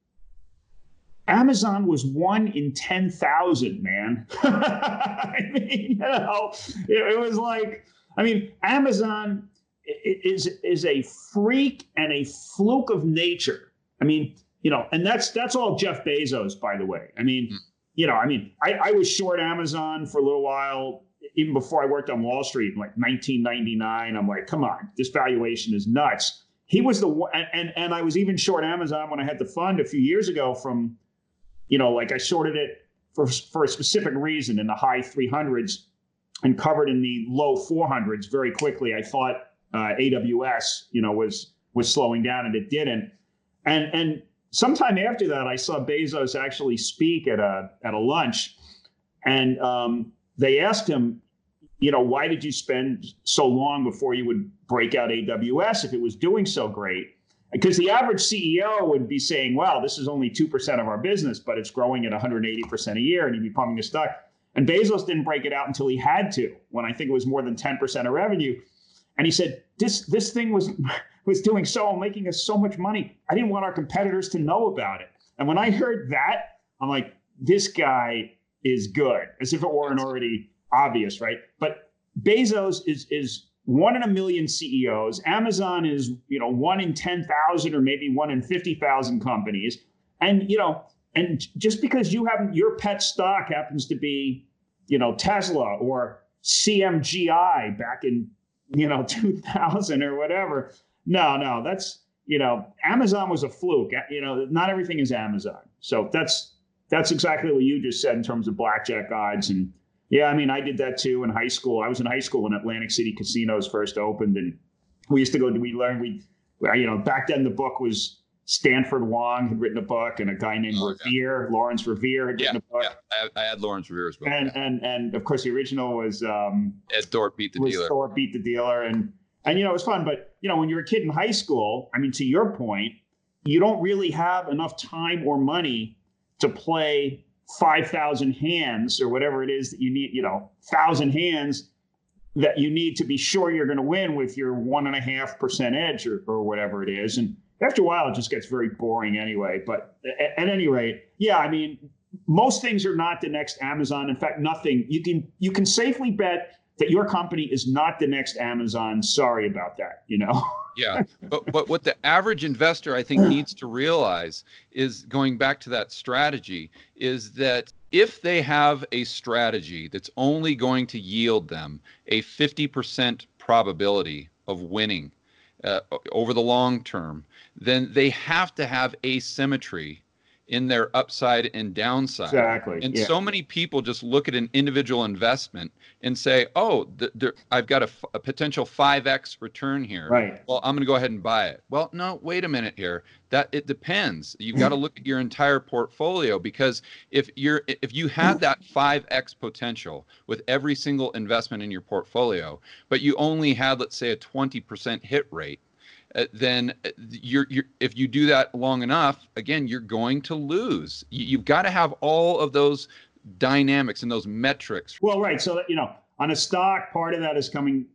Amazon was one in ten thousand, man. I mean, you know, it, it was like, I mean, Amazon is, is a freak and a fluke of nature. I mean, you know, and that's that's all Jeff Bezos, by the way. I mean, mm. you know, I mean, I, I was short Amazon for a little while, even before I worked on Wall Street in like nineteen ninety-nine. I'm like, come on, this valuation is nuts. He was the one, and, and and I was even short Amazon when I had the fund a few years ago from, you know, like I shorted it for for a specific reason in the high three hundreds and covered in the low four hundreds very quickly. I thought uh, A W S, you know, was was slowing down, and it didn't. And and sometime after that, I saw Bezos actually speak at a at a lunch, and um, they asked him, you know, why did you spend so long before you would break out A W S if it was doing so great? Because the average C E O would be saying, wow, this is only two percent of our business, but it's growing at one hundred eighty percent a year, and he'd be pumping the stock. And Bezos didn't break it out until he had to, when I think it was more than ten percent of revenue. And he said, this this thing was was doing so, making us so much money. I didn't want our competitors to know about it. And when I heard that, I'm like, this guy is good, as if it weren't already obvious, right? But Bezos is is one in a million C E Os. Amazon is, you know, one in ten thousand or maybe one in fifty thousand companies. And, you know, and just because you have your pet stock happens to be, you know, Tesla or C M G I back in, you know, two thousand or whatever. No, no, that's, you know, Amazon was a fluke. You know, not everything is Amazon. So that's that's exactly what you just said in terms of blackjack odds. And yeah, I mean, I did that too in high school. I was in high school when Atlantic City casinos first opened, and we used to go. We learned we, you know, back then the book was Stanford Wong had written a book, and a guy named oh, Revere, yeah. Lawrence Revere, had written yeah, a book. Yeah, I, I had Lawrence Revere's book. And yeah. and and of course the original was um, Ed Thorpe Beat the was Dealer. Thorpe Beat the Dealer, and and you know it was fun. But you know when you're a kid in high school, I mean, to your point, you don't really have enough time or money to play five thousand hands or whatever it is that you need, you know, one thousand hands that you need to be sure you're going to win with your one and a half percent edge or, or whatever it is. And after a while, it just gets very boring anyway. But at, at any rate, yeah, I mean, most things are not the next Amazon. In fact, nothing. You can you can safely bet that your company is not the next Amazon. Sorry about that, you know? Yeah, but but what the average investor, I think, needs to realize is, going back to that strategy, is that if they have a strategy that's only going to yield them a fifty percent probability of winning uh, over the long term, then they have to have asymmetry in their upside and downside. Exactly. And yeah. so many people just look at an individual investment and say, oh, the, the, I've got a, a potential five X return here. Right. Well, I'm going to go ahead and buy it. Well, no, wait a minute here. That it depends. You've got to look at your entire portfolio, because if you're if you have that five X potential with every single investment in your portfolio, but you only had, let's say, a twenty percent hit rate, Uh, then you're, you're if you do that long enough, again, you're going to lose. You, you've got to have all of those dynamics and those metrics. Well, right. So that, you know, on a stock, part of that is coming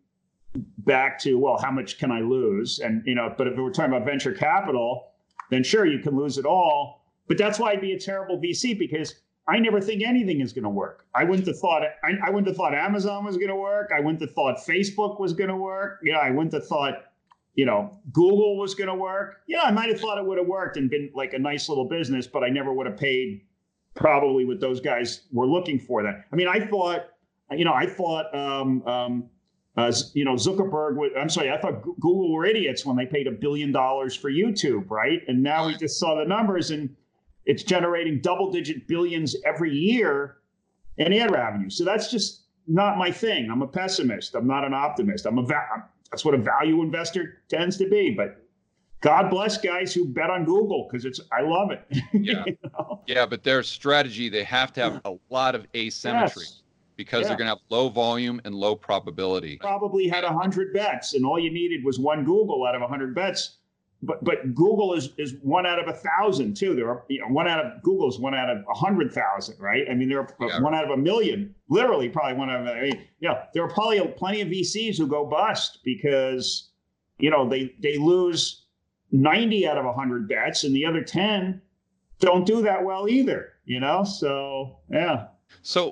back to, well, how much can I lose? And, you know, but if we're talking about venture capital, then sure, you can lose it all. But that's why I'd be a terrible V C, because I never think anything is going to work. I wouldn't have thought I, I wouldn't have thought Amazon was going to work. I wouldn't have thought Facebook was going to work. You know, I wouldn't have thought, you know, Google was going to work. Yeah, I might have thought it would have worked and been like a nice little business, but I never would have paid probably what those guys were looking for. That I mean, I thought, you know, I thought, um, um, uh, you know, Zuckerberg would. I'm sorry, I thought Google were idiots when they paid a billion dollars for YouTube, right? And now we just saw the numbers, and it's generating double-digit billions every year in ad revenue. So that's just not my thing. I'm a pessimist. I'm not an optimist. I'm a va- That's what a value investor tends to be. But God bless guys who bet on Google, because it's I love it. Yeah, you know? Yeah, but their strategy, they have to have a lot of asymmetry, yes. because yeah. they're going to have low volume and low probability. Probably had one hundred bets, and all you needed was one Google out of one hundred bets. But but Google is is one out of a thousand too. There are you know, one out of Google's one out of a hundred thousand, right? I mean, there are yeah. one out of a million. Literally, probably one out of. I mean, you know, there are probably plenty of V Cs who go bust because, you know, they they lose ninety out of a hundred bets, and the other ten don't do that well either. You know, so yeah. So.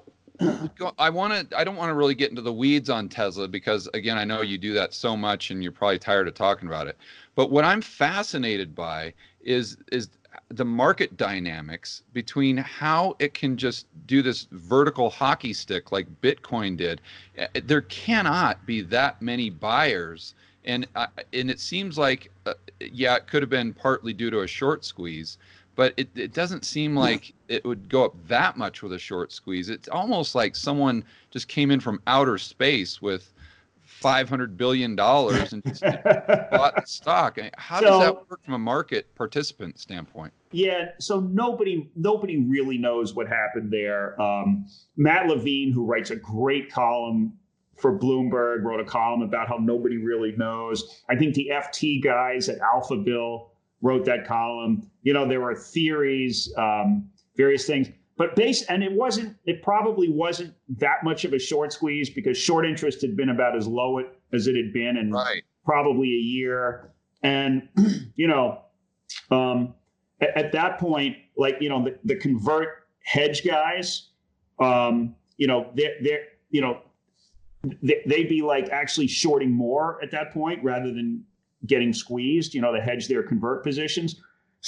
I want to. I don't want to really get into the weeds on Tesla, because, again, I know you do that so much, and you're probably tired of talking about it. But what I'm fascinated by is is the market dynamics between how it can just do this vertical hockey stick like Bitcoin did. There cannot be that many buyers, and uh, and it seems like, uh, yeah, it could have been partly due to a short squeeze. But it, it doesn't seem like it would go up that much with a short squeeze. It's almost like someone just came in from outer space with five hundred billion dollars and just bought the stock. How so, does that work from a market participant standpoint? Yeah, so nobody nobody really knows what happened there. Um, Matt Levine, who writes a great column for Bloomberg, wrote a column about how nobody really knows. I think the F T guys at AlphaBill wrote that column. You know, there were theories, um, various things, but base, and it wasn't, it probably wasn't that much of a short squeeze, because short interest had been about as low it, as it had been in right. probably a year. And, you know, um, at, at that point, like, you know, the, the convert hedge guys, um, you know, they're, they're, you know, th- they'd be like actually shorting more at that point rather than getting squeezed, you know, to hedge their convert positions.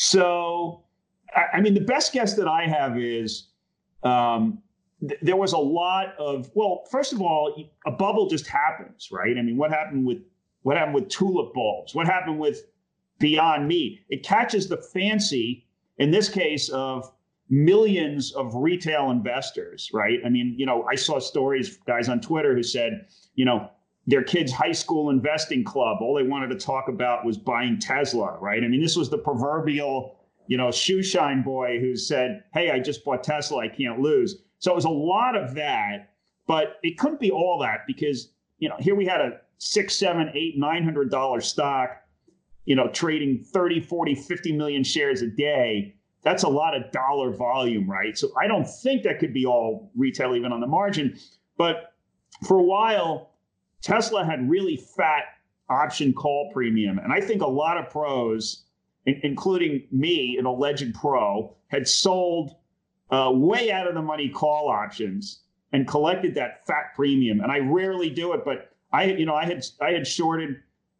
So, I, I mean, the best guess that I have is um, th- there was a lot of, well, first of all, a bubble just happens, right? I mean, what happened with what happened with tulip bulbs? What happened with Beyond Meat? It catches the fancy, in this case, of millions of retail investors, right? I mean, you know, I saw stories, guys on Twitter who said, you know, their kids' high school investing club, all they wanted to talk about was buying Tesla, right? I mean, this was the proverbial, you know, shoe shine boy who said, hey, I just bought Tesla, I can't lose. So it was a lot of that, but it couldn't be all that because, you know, here we had a six, seven, eight, nine hundred dollar stock, you know, trading thirty, forty, fifty million shares a day. That's a lot of dollar volume, right? So I don't think that could be all retail even on the margin. But for a while, Tesla had really fat option call premium. And I think a lot of pros, in, including me, an alleged pro, had sold uh, way out of the money call options and collected that fat premium. And I rarely do it, but I, you know, I had I had shorted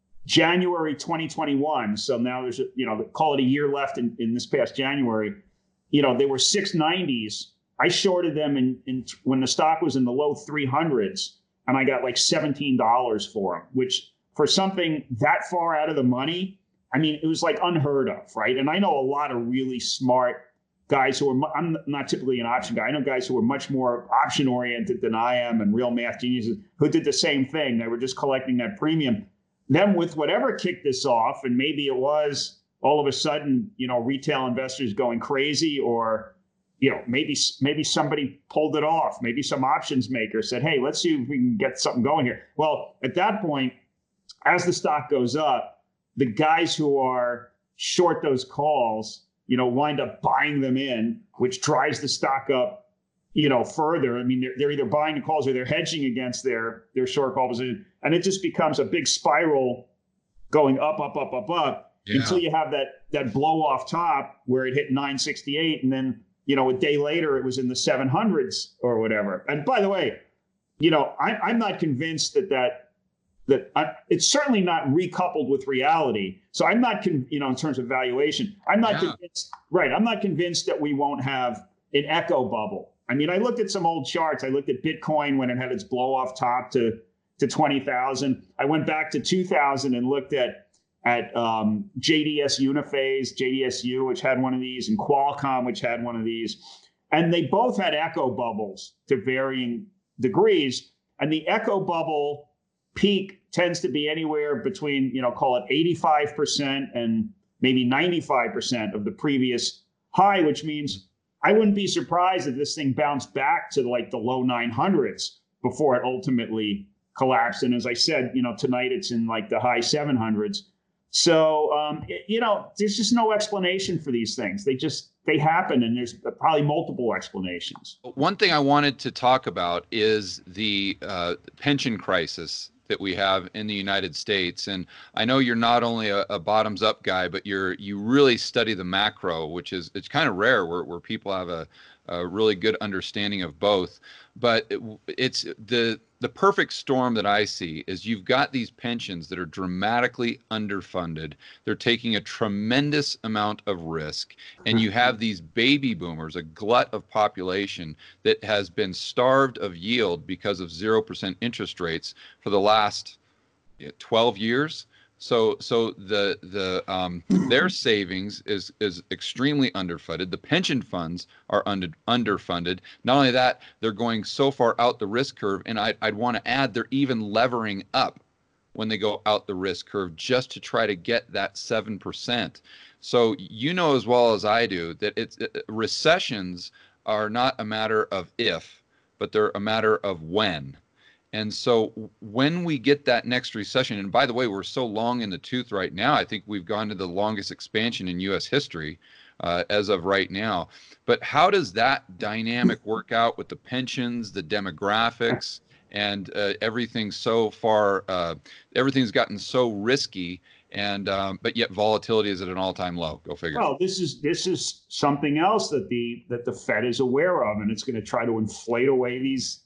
January twenty twenty-one. So now there's, a, you know, call it a year left in, in this past January. You know, they were six nineties. I shorted them in, in when the stock was in the low three hundreds, and I got like seventeen dollars for them, which for something that far out of the money, I mean, it was like unheard of, right? And I know a lot of really smart guys who are, I'm not typically an option guy. I know guys who are much more option oriented than I am and real math geniuses who did the same thing. They were just collecting that premium. Then with whatever kicked this off, and maybe it was all of a sudden, you know, retail investors going crazy, or, you know, maybe maybe somebody pulled it off. Maybe some options maker said, hey, let's see if we can get something going here. Well, at that point, as the stock goes up, the guys who are short those calls, you know, wind up buying them in, which drives the stock up, you know, further. I mean, they're, they're either buying the calls or they're hedging against their their short call position. And it just becomes a big spiral going up, up, up, up, up yeah. until you have that that blow off top where it hit nine sixty-eight. And then, you know, a day later, it was in the seven hundreds or whatever. And by the way, you know, I, I'm not convinced that that that I, it's certainly not recoupled with reality. So I'm not, con, you know, in terms of valuation, I'm not yeah. convinced, right. I'm not convinced that we won't have an echo bubble. I mean, I looked at some old charts. I looked at Bitcoin when it had its blow off top to, to twenty thousand. I went back to two thousand and looked at, at um, J D S Uniphase, J D S U, which had one of these, and Qualcomm, which had one of these. And they both had echo bubbles to varying degrees. And the echo bubble peak tends to be anywhere between, you know, call it eighty-five percent and maybe ninety-five percent of the previous high, which means I wouldn't be surprised if this thing bounced back to like the low nine hundreds before it ultimately collapsed. And as I said, you know, tonight it's in like the high seven hundreds. So, um, it, you know, there's just no explanation for these things. They just, they happen, and there's probably multiple explanations. One thing I wanted to talk about is the uh, pension crisis that we have in the United States. And I know you're not only a, a bottoms up guy, but you're you really study the macro, which is it's kind of rare where, where people have a, a really good understanding of both. But it, it's the the perfect storm that I see is you've got these pensions that are dramatically underfunded. They're taking a tremendous amount of risk. And you have these baby boomers, a glut of population that has been starved of yield because of zero percent interest rates for the last twelve years. So, so the the um, their savings is is extremely underfunded. The pension funds are under underfunded. Not only that, they're going so far out the risk curve, and I'd I'd want to add they're even levering up when they go out the risk curve just to try to get that seven percent. So you know as well as I do that it's it, recessions are not a matter of if, but they're a matter of when. And so when we get that next recession, and by the way, we're so long in the tooth right now, I think we've gone to the longest expansion in U S history uh, as of right now. But how does that dynamic work out with the pensions, the demographics, and uh, everything so far, uh, everything's gotten so risky, and um, but yet volatility is at an all-time low. Go figure. Well, this is this is something else that the that the Fed is aware of, and it's going to try to inflate away these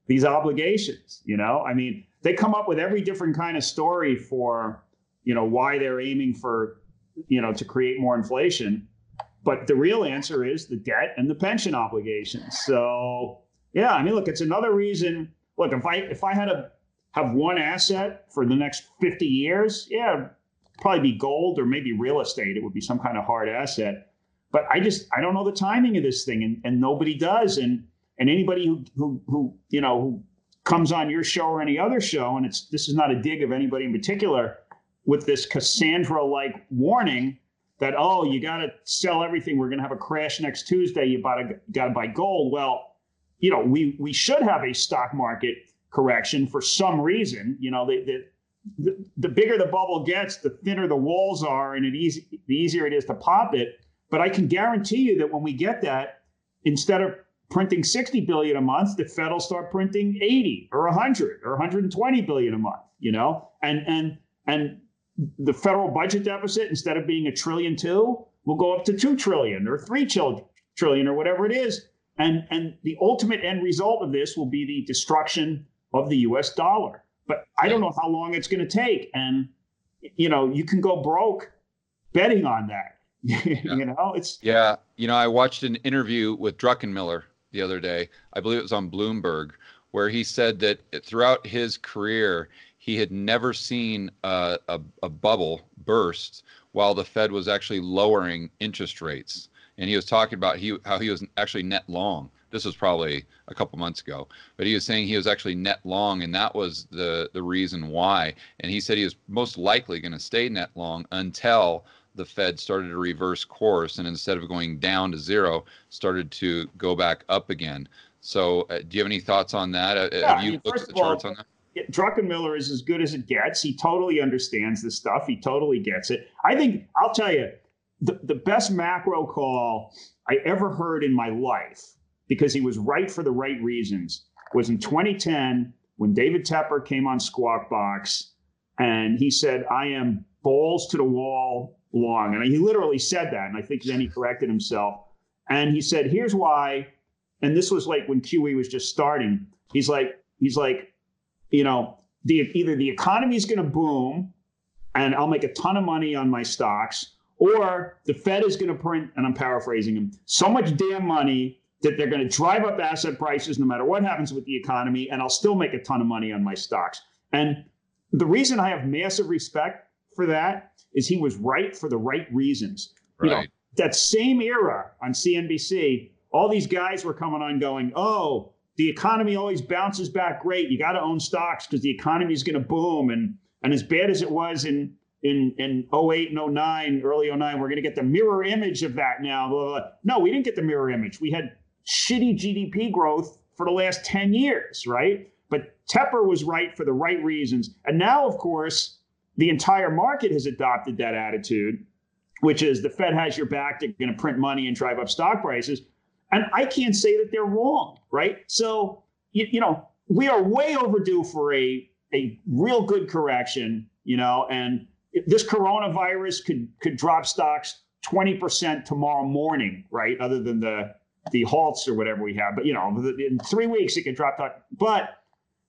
these obligations. You know, I mean, they come up with every different kind of story for, you know, why they're aiming for, you know, to create more inflation. But the real answer is the debt and the pension obligations. So, yeah, I mean, look, it's another reason. Look, if I if I had to have one asset for the next fifty years, yeah, it'd probably be gold or maybe real estate. It would be some kind of hard asset. But I just I don't know the timing of this thing, and, and nobody does. And and anybody who who who you know who comes on your show or any other show, and it's this is not a dig of anybody in particular, with this Cassandra-like warning that, oh, you got to sell everything. We're going to have a crash next Tuesday. You got to buy gold. Well, you know, we we should have a stock market correction for some reason. You know, the the, the, the bigger the bubble gets, the thinner the walls are, and it easy the easier it is to pop it. But I can guarantee you that when we get that, instead of printing sixty billion a month, the Fed will start printing eighty or one hundred or one hundred twenty billion a month. You know, and and and the federal budget deficit, instead of being a trillion two, will go up to two trillion or three trillion or whatever it is. And, and the ultimate end result of this will be the destruction of the U S dollar. But I don't know how long it's going to take. And, you know, you can go broke betting on that. you know, it's. Yeah. You know, I watched an interview with Druckenmiller the other day. I believe it was on Bloomberg, where he said that throughout his career, he had never seen a, a, a bubble burst while the Fed was actually lowering interest rates. And he was talking about he, how he was actually net long. This was probably a couple months ago, but he was saying he was actually net long, and that was the, the reason why. And he said he was most likely going to stay net long until the Fed started to reverse course, and instead of going down to zero, started to go back up again. So uh, do you have any thoughts on that? Uh, yeah, have you I mean, looked at the all, charts on that? Druckenmiller is as good as it gets. He totally understands this stuff. He totally gets it. I think, I'll tell you, the, the best macro call I ever heard in my life, because he was right for the right reasons, was in twenty ten when David Tepper came on Squawk Box, and he said, I am balls to the wall long. And he literally said that, and I think then he corrected himself. And he said, here's why, and this was like when Q E was just starting. He's like, he's like, you know, the, either the economy is going to boom and I'll make a ton of money on my stocks, or the Fed is going to print, and I'm paraphrasing him, so much damn money that they're going to drive up asset prices no matter what happens with the economy, and I'll still make a ton of money on my stocks. And the reason I have massive respect for that is he was right for the right reasons. Right. You know, that same era on C N B C, all these guys were coming on going, oh, the economy always bounces back great. You got to own stocks because the economy is going to boom. And and as bad as it was in in in oh eight and oh nine, early oh nine, we're going to get the mirror image of that now. Blah, blah, blah. No, we didn't get the mirror image. We had shitty G D P growth for the last ten years, right? But Tepper was right for the right reasons. And now, of course, the entire market has adopted that attitude, which is the Fed has your back. They're going to print money and drive up stock prices. And I can't say that they're wrong, right? So, you, you know, we are way overdue for a, a real good correction, you know, and this coronavirus could could drop stocks twenty percent tomorrow morning, right? Other than the the halts or whatever we have. But, you know, in three weeks it could drop. But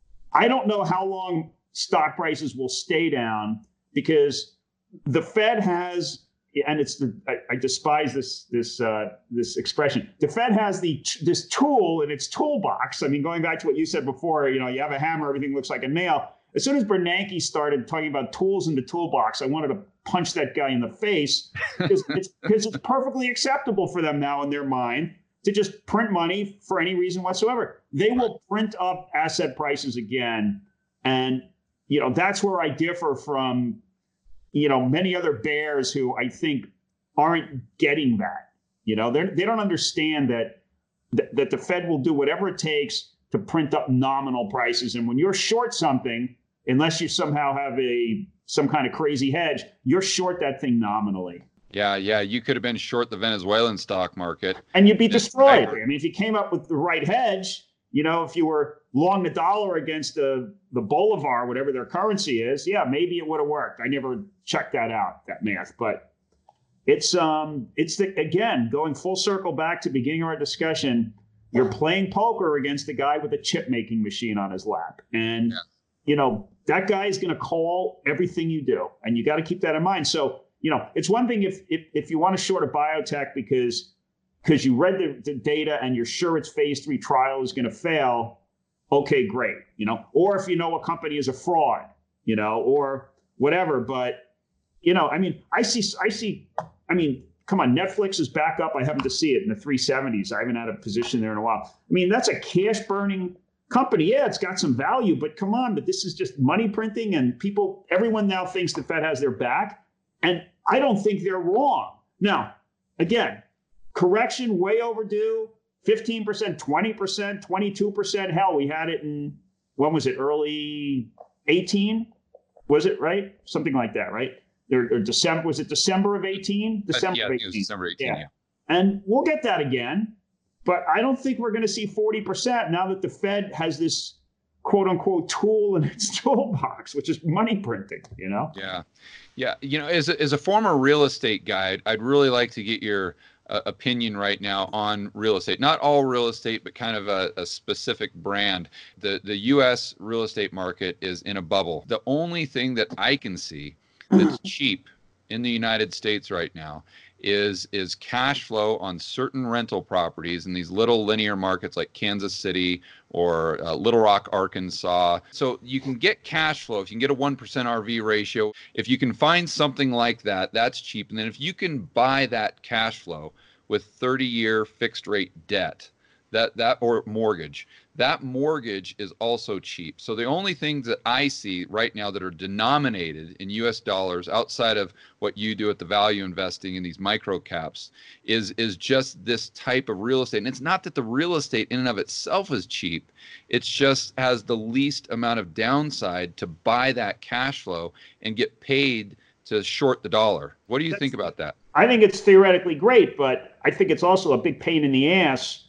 I don't know how long stock prices will stay down, because the Fed has, and it's the, I, I despise this this uh, this expression. The Fed has the this tool in its toolbox. I mean, going back to what you said before, you know, you have a hammer, everything looks like a nail. As soon as Bernanke started talking about tools in the toolbox, I wanted to punch that guy in the face, because it's, because it's perfectly acceptable for them now in their mind to just print money for any reason whatsoever. They will print up asset prices again, and you know that's where I differ from, you know, many other bears who I think aren't getting that. You know, they they don't understand that, that that the Fed will do whatever it takes to print up nominal prices. And when you're short something, unless you somehow have a some kind of crazy hedge, you're short that thing nominally. Yeah, yeah, you could have been short the Venezuelan stock market, and you'd be destroyed. I mean, if you came up with the right hedge, you know, if you were long the dollar against the the Bolivar, whatever their currency is, yeah, maybe it would have worked. I never checked that out, that math, but it's um, it's the again going full circle back to the beginning of our discussion. you're playing poker against a guy with a chip making machine on his lap. And, yeah. you know, that guy is going to call everything you do. And you got to keep that in mind. So, you know, it's one thing if if, if you want to short a biotech because because you read the, the data and you're sure its phase three trial is going to fail. Okay, great. You know, or if you know a company is a fraud, you know, or whatever. But, you know, I mean, I see, I see, I mean, come on, Netflix is back up. I happen to see it in the three seventies. I haven't had a position there in a while. I mean, that's a cash burning company. Yeah, it's got some value, but come on, but this is just money printing and people, everyone now thinks the Fed has their back. And I don't think they're wrong. Now, again, correction way overdue, fifteen percent, twenty percent, twenty-two percent. Hell, we had it in, when was it, early eighteen? Was it, right? Something like that, right? Or, or December, was it December of eighteen? December uh, yeah, of eighteen. It was December eighteen, yeah. yeah. And we'll get that again. But I don't think we're going to see forty percent now that the Fed has this quote unquote tool in its toolbox, which is money printing, you know? Yeah. Yeah. You know, as a, as a former real estate guy, I'd really like to get your uh, opinion right now on real estate. Not all real estate, but kind of a, a specific brand. The, the U S real estate market is in a bubble. The only thing that I can see that's cheap in the United States right now is is cash flow on certain rental properties in these little linear markets like Kansas City or uh, Little Rock, Arkansas. So you can get cash flow if you can get a one percent R V ratio. If you can find something like that, that's cheap. And then if you can buy that cash flow with thirty-year fixed rate debt, that that or mortgage, that mortgage is also cheap. So the only things that I see right now that are denominated in U S dollars outside of what you do at the value investing in these micro caps is is just this type of real estate. And it's not that the real estate in and of itself is cheap. It's just has the least amount of downside to buy that cash flow and get paid to short the dollar. What do you That's, think about that? I think it's theoretically great, but I think it's also a big pain in the ass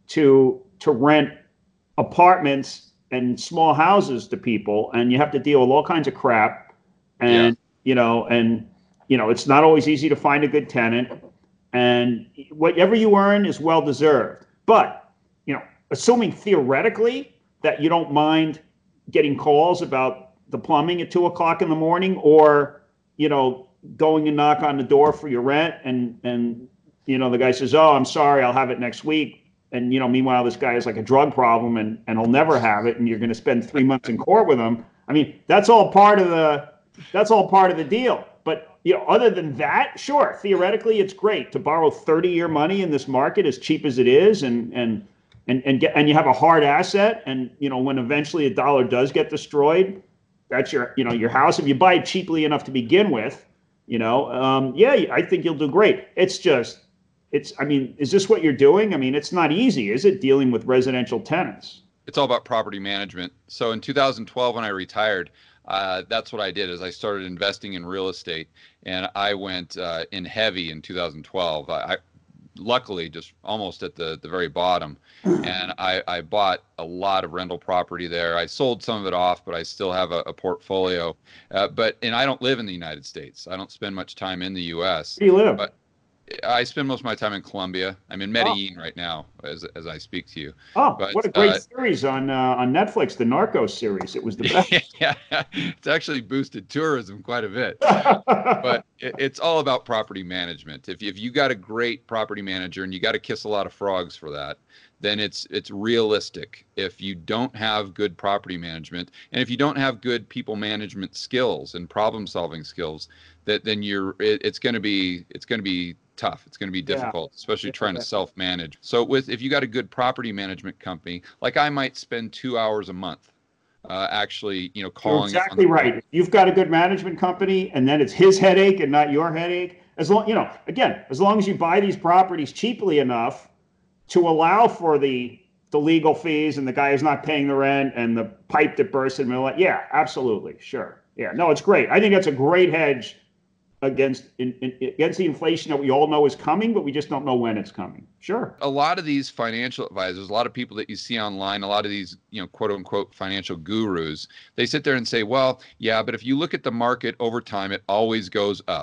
to to rent apartments and small houses to people, and you have to deal with all kinds of crap, and yeah. you know, and you know, it's not always easy to find a good tenant, and whatever you earn is well deserved. But you know, assuming theoretically that you don't mind getting calls about the plumbing at two o'clock in the morning, or you know, going and knock on the door for your rent, and and you know, the guy says, "Oh, I'm sorry, I'll have it next week." And, you know, meanwhile, this guy has like a drug problem and, and he'll never have it. And you're going to spend three months in court with him. I mean, that's all part of the that's all part of the deal. But, you know, other than that, sure, theoretically, it's great to borrow thirty year money in this market as cheap as it is. And and and and get and you have a hard asset. And, you know, when eventually a dollar does get destroyed, that's your, you know, your house. If you buy it cheaply enough to begin with, you know, um, yeah, I think you'll do great. It's just. It's, I mean, is this what you're doing? I mean, it's not easy, is it, dealing with residential tenants? It's all about property management. So in two thousand twelve, when I retired, uh, that's what I did is I started investing in real estate, and I went uh, in heavy in two thousand twelve. I, I luckily just almost at the, the very bottom, and I, I bought a lot of rental property there. I sold some of it off, but I still have a, a portfolio. Uh, but and I don't live in the United States. I don't spend much time in the U S. Where do you live? But, I spend most of my time in Colombia. I'm in Medellin oh. right now as as I speak to you. Oh, but, what a great uh, series on uh, on Netflix, the Narcos series. It was the best. Yeah, it's actually boosted tourism quite a bit. But it, it's all about property management. If if you got a great property manager and you got to kiss a lot of frogs for that, then it's it's realistic. If you don't have good property management, and if you don't have good people management skills and problem solving skills, that then you're it, it's going to be it's going to be tough. It's going to be difficult, yeah. especially yeah. trying to self-manage. So with if you got a good property management company, like I might spend two hours a month uh, actually, you know, calling. You're exactly right. If you've got a good management company, and then it's his headache and not your headache. As long, you know, again, as long as you buy these properties cheaply enough to allow for the the legal fees and the guy who's not paying the rent and the pipe that bursts in the middle. Yeah, absolutely, sure. Yeah, no, it's great. I think that's a great hedge against in, in, against the inflation that we all know is coming, but we just don't know when it's coming. Sure. A lot of these financial advisors, a lot of people that you see online, a lot of these, you know, quote unquote financial gurus, they sit there and say, well, yeah, but if you look at the market over time, it always goes up.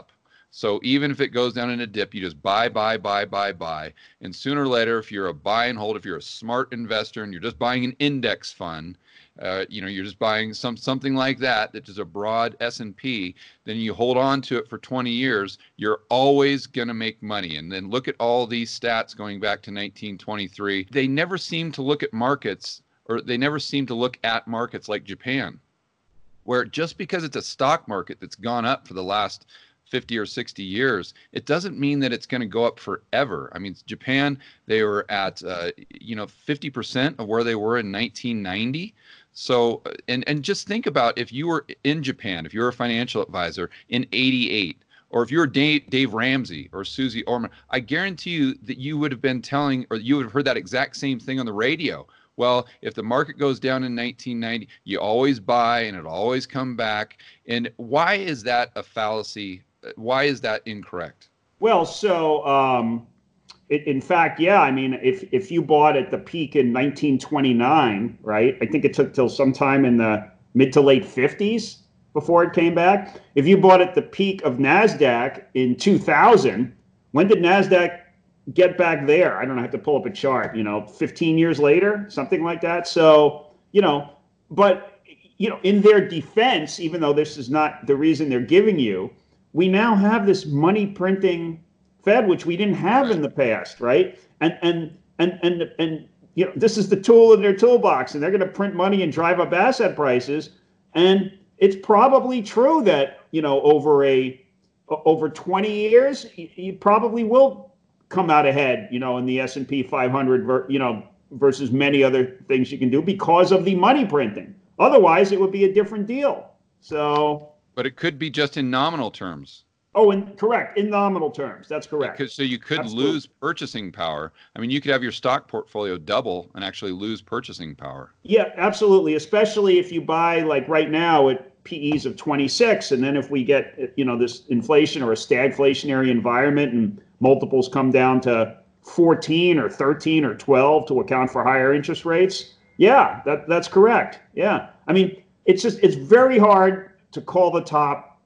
So even if it goes down in a dip, you just buy, buy, buy, buy, buy. And sooner or later, if you're a buy and hold, if you're a smart investor and you're just buying an index fund, uh, you know, you're just buying some something like that, that is a broad S and P, then you hold on to it for twenty years, you're always going to make money. And then look at all these stats going back to nineteen twenty-three. They never seem to look at markets, or they never seem to look at markets like Japan, where just because it's a stock market that's gone up for the last fifty or sixty years, it doesn't mean that it's going to go up forever. I mean, Japan, they were at, uh, you know, fifty percent of where they were in nineteen ninety. So, and, and just think about if you were in Japan, if you're a financial advisor in eighty-eight, or if you're Dave, Dave Ramsey or Susie Orman, I guarantee you that you would have been telling, or you would have heard that exact same thing on the radio. Well, if the market goes down in nineteen ninety, you always buy and it'll always come back. And why is that a fallacy? Why is that incorrect? Well, so um, it, in fact, yeah, I mean, if if you bought at the peak in nineteen twenty-nine, right? I think it took till sometime in the mid to late fifties before it came back. If you bought at the peak of NASDAQ in two thousand, when did NASDAQ get back there? I don't know, I have to pull up a chart, you know, fifteen years later, something like that. So, you know, but, you know, in their defense, even though this is not the reason they're giving you, we now have this money printing Fed, which we didn't have in the past, right? And, and, and, and, and, you know, this is the tool in their toolbox, and they're going to print money and drive up asset prices. And it's probably true that, you know, over a, over twenty years, you, you probably will come out ahead, you know, in the S and P five hundred, you know, versus many other things you can do because of the money printing. Otherwise, it would be a different deal. So, but it could be just in nominal terms. Oh, and correct, in nominal terms. That's correct. Because, so you could Absolutely. lose purchasing power. I mean, you could have your stock portfolio double and actually lose purchasing power. Yeah, absolutely. Especially if you buy, like right now at P Es of twenty-six, and then if we get, you know, this inflation or a stagflationary environment and multiples come down to fourteen or thirteen or twelve to account for higher interest rates. Yeah, that that's correct. Yeah. I mean, it's just, it's very hard to call the top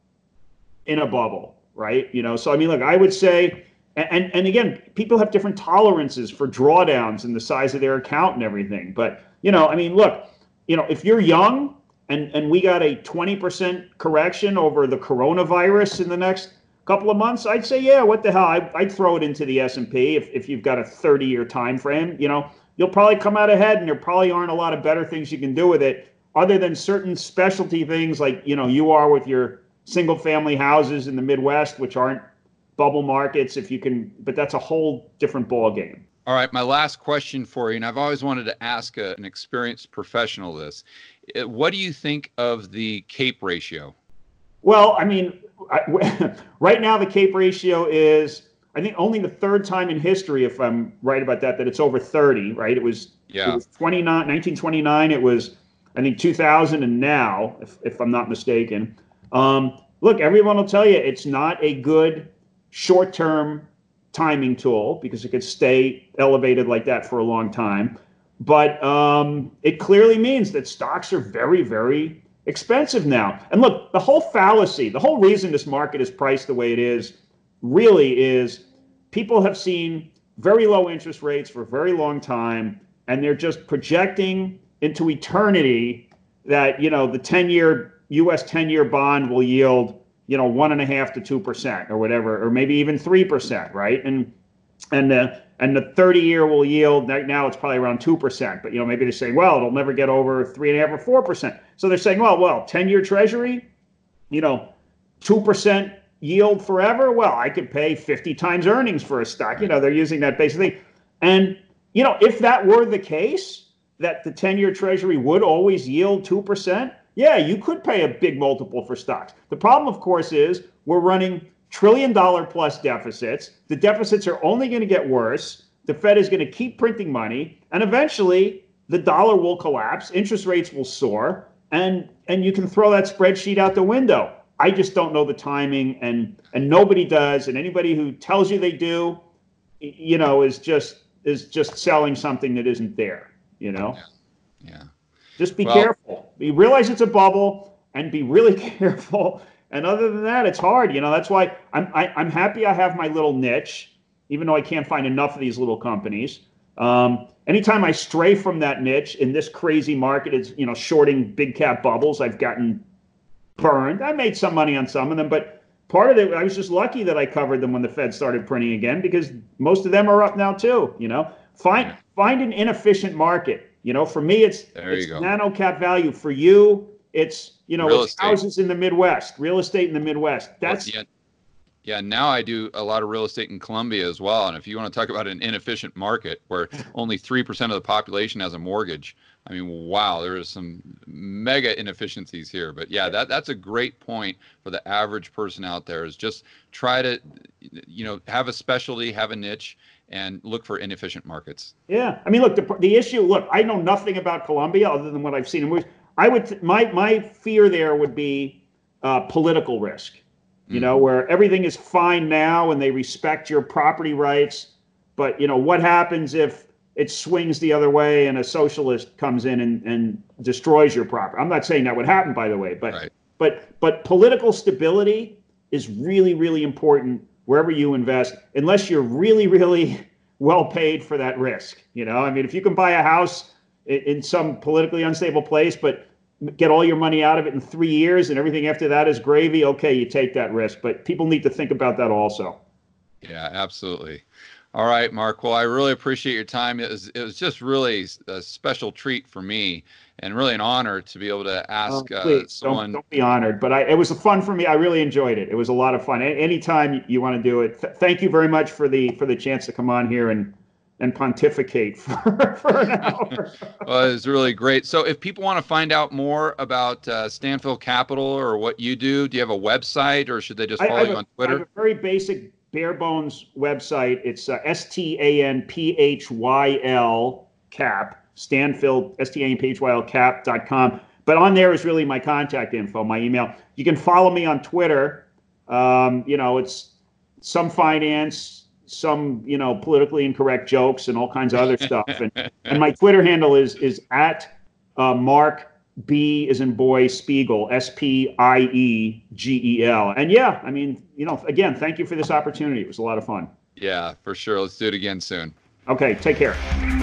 in a bubble, right? You know, so I mean, look, I would say, and and again, people have different tolerances for drawdowns and the size of their account and everything. But, you know, I mean, look, you know, if you're young and, and we got a twenty percent correction over the coronavirus in the next couple of months, I'd say, yeah, what the hell? I, I'd throw it into the S and P if, if you've got a thirty year time frame. You know, you'll probably come out ahead, and there probably aren't a lot of better things you can do with it other than certain specialty things like, you know, you are with your single family houses in the Midwest, which aren't bubble markets, if you can, but that's a whole different ball game. All right, my last question for you, and I've always wanted to ask a, an experienced professional this. What do you think of the CAPE ratio? Well, I mean, I, right now the CAPE ratio is, I think, only the third time in history, if I'm right about that, that it's over thirty, right? It was, yeah. It was twenty-nine, nineteen twenty-nine, it was, I think, two thousand, and now, if, if I'm not mistaken. Um, look, everyone will tell you it's not a good short-term timing tool because it could stay elevated like that for a long time. But um, it clearly means that stocks are very, very expensive now. And look, the whole fallacy, the whole reason this market is priced the way it is really is people have seen very low interest rates for a very long time, and they're just projecting into eternity that, you know, the ten-year U S ten-year bond will yield, you know, one and a half to two percent or whatever, or maybe even three percent, right? And and the and the thirty-year will yield, right now it's probably around two percent, but, you know, maybe they're saying, well, it'll never get over three and a half or four percent. So they're saying, well, well, ten-year Treasury, you know, two percent yield forever. Well, I could pay fifty times earnings for a stock. You know, they're using that basically. And, you know, if that were the case, that the ten-year Treasury would always yield two percent, yeah, you could pay a big multiple for stocks. The problem, of course, is we're running trillion dollar plus deficits. The deficits are only going to get worse. The Fed is going to keep printing money, and eventually the dollar will collapse, interest rates will soar, and and you can throw that spreadsheet out the window. I just don't know the timing, and and nobody does, and anybody who tells you they do, you know, is just is just selling something that isn't there, you know? Yeah. Yeah. Just be well, careful. You realize it's a bubble, and be really careful. And other than that, it's hard. You know, that's why I'm I, I'm happy I have my little niche, even though I can't find enough of these little companies. Um, anytime I stray from that niche in this crazy market, it's, you know, shorting big cap bubbles, I've gotten burned. I made some money on some of them, but part of it, I was just lucky that I covered them when the Fed started printing again, because most of them are up now too. You know, find find an inefficient market. You know, for me, it's it's nano cap value. For you, it's, you know, it's houses in the Midwest, real estate in the Midwest. That's well, yeah. Yeah, now I do a lot of real estate in Colombia as well. And if you want to talk about an inefficient market where only three percent of the population has a mortgage, I mean, wow, there is some mega inefficiencies here. But yeah, that that's a great point for the average person out there, is just try to, you know, have a specialty, have a niche, and look for inefficient markets. Yeah. I mean, look, the, the issue, look, I know nothing about Colombia other than what I've seen in movies. I would, my, my fear there would be uh, political risk. You know, where everything is fine now and they respect your property rights. But, you know, what happens if it swings the other way and a socialist comes in and, and destroys your property? I'm not saying that would happen, by the way, but right. but but political stability is really, really important wherever you invest, unless you're really, really well paid for that risk. You know, I mean, if you can buy a house in, in some politically unstable place, but get all your money out of it in three years and everything after that is gravy, okay, you take that risk. But people need to think about that also. Yeah, absolutely. All right, Mark. Well, I really appreciate your time. It was, it was just really a special treat for me, and really an honor to be able to ask oh, please, uh, someone. Don't, don't be honored, but I, it was fun for me. I really enjoyed it. It was a lot of fun. Anytime you want to do it. Th- thank you very much for the for the chance to come on here and and pontificate for, for an hour. Well, it was really great. So if people want to find out more about uh, Stanfield Capital or what you do, do you have a website, or should they just follow you a, on Twitter? I have a very basic, bare bones website. It's uh, S T A N P H Y L cap, Stanfield, S T A N P H Y L cap dot com. But on there is really my contact info, my email. You can follow me on Twitter. Um, you know, it's some finance, some, you know, politically incorrect jokes and all kinds of other stuff. And and my Twitter handle is is at uh, Mark B as in boy Spiegel, S P I E G E L. And yeah, I mean, you know, again, thank you for this opportunity. It was a lot of fun. Yeah, for sure. Let's do it again soon. Okay, take care.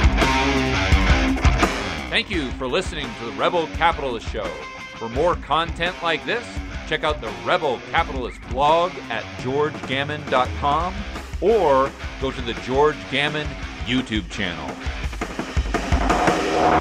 Thank you for listening to the Rebel Capitalist Show. For more content like this, check out the Rebel Capitalist blog at george gammon dot com. or go to the George Gammon YouTube channel.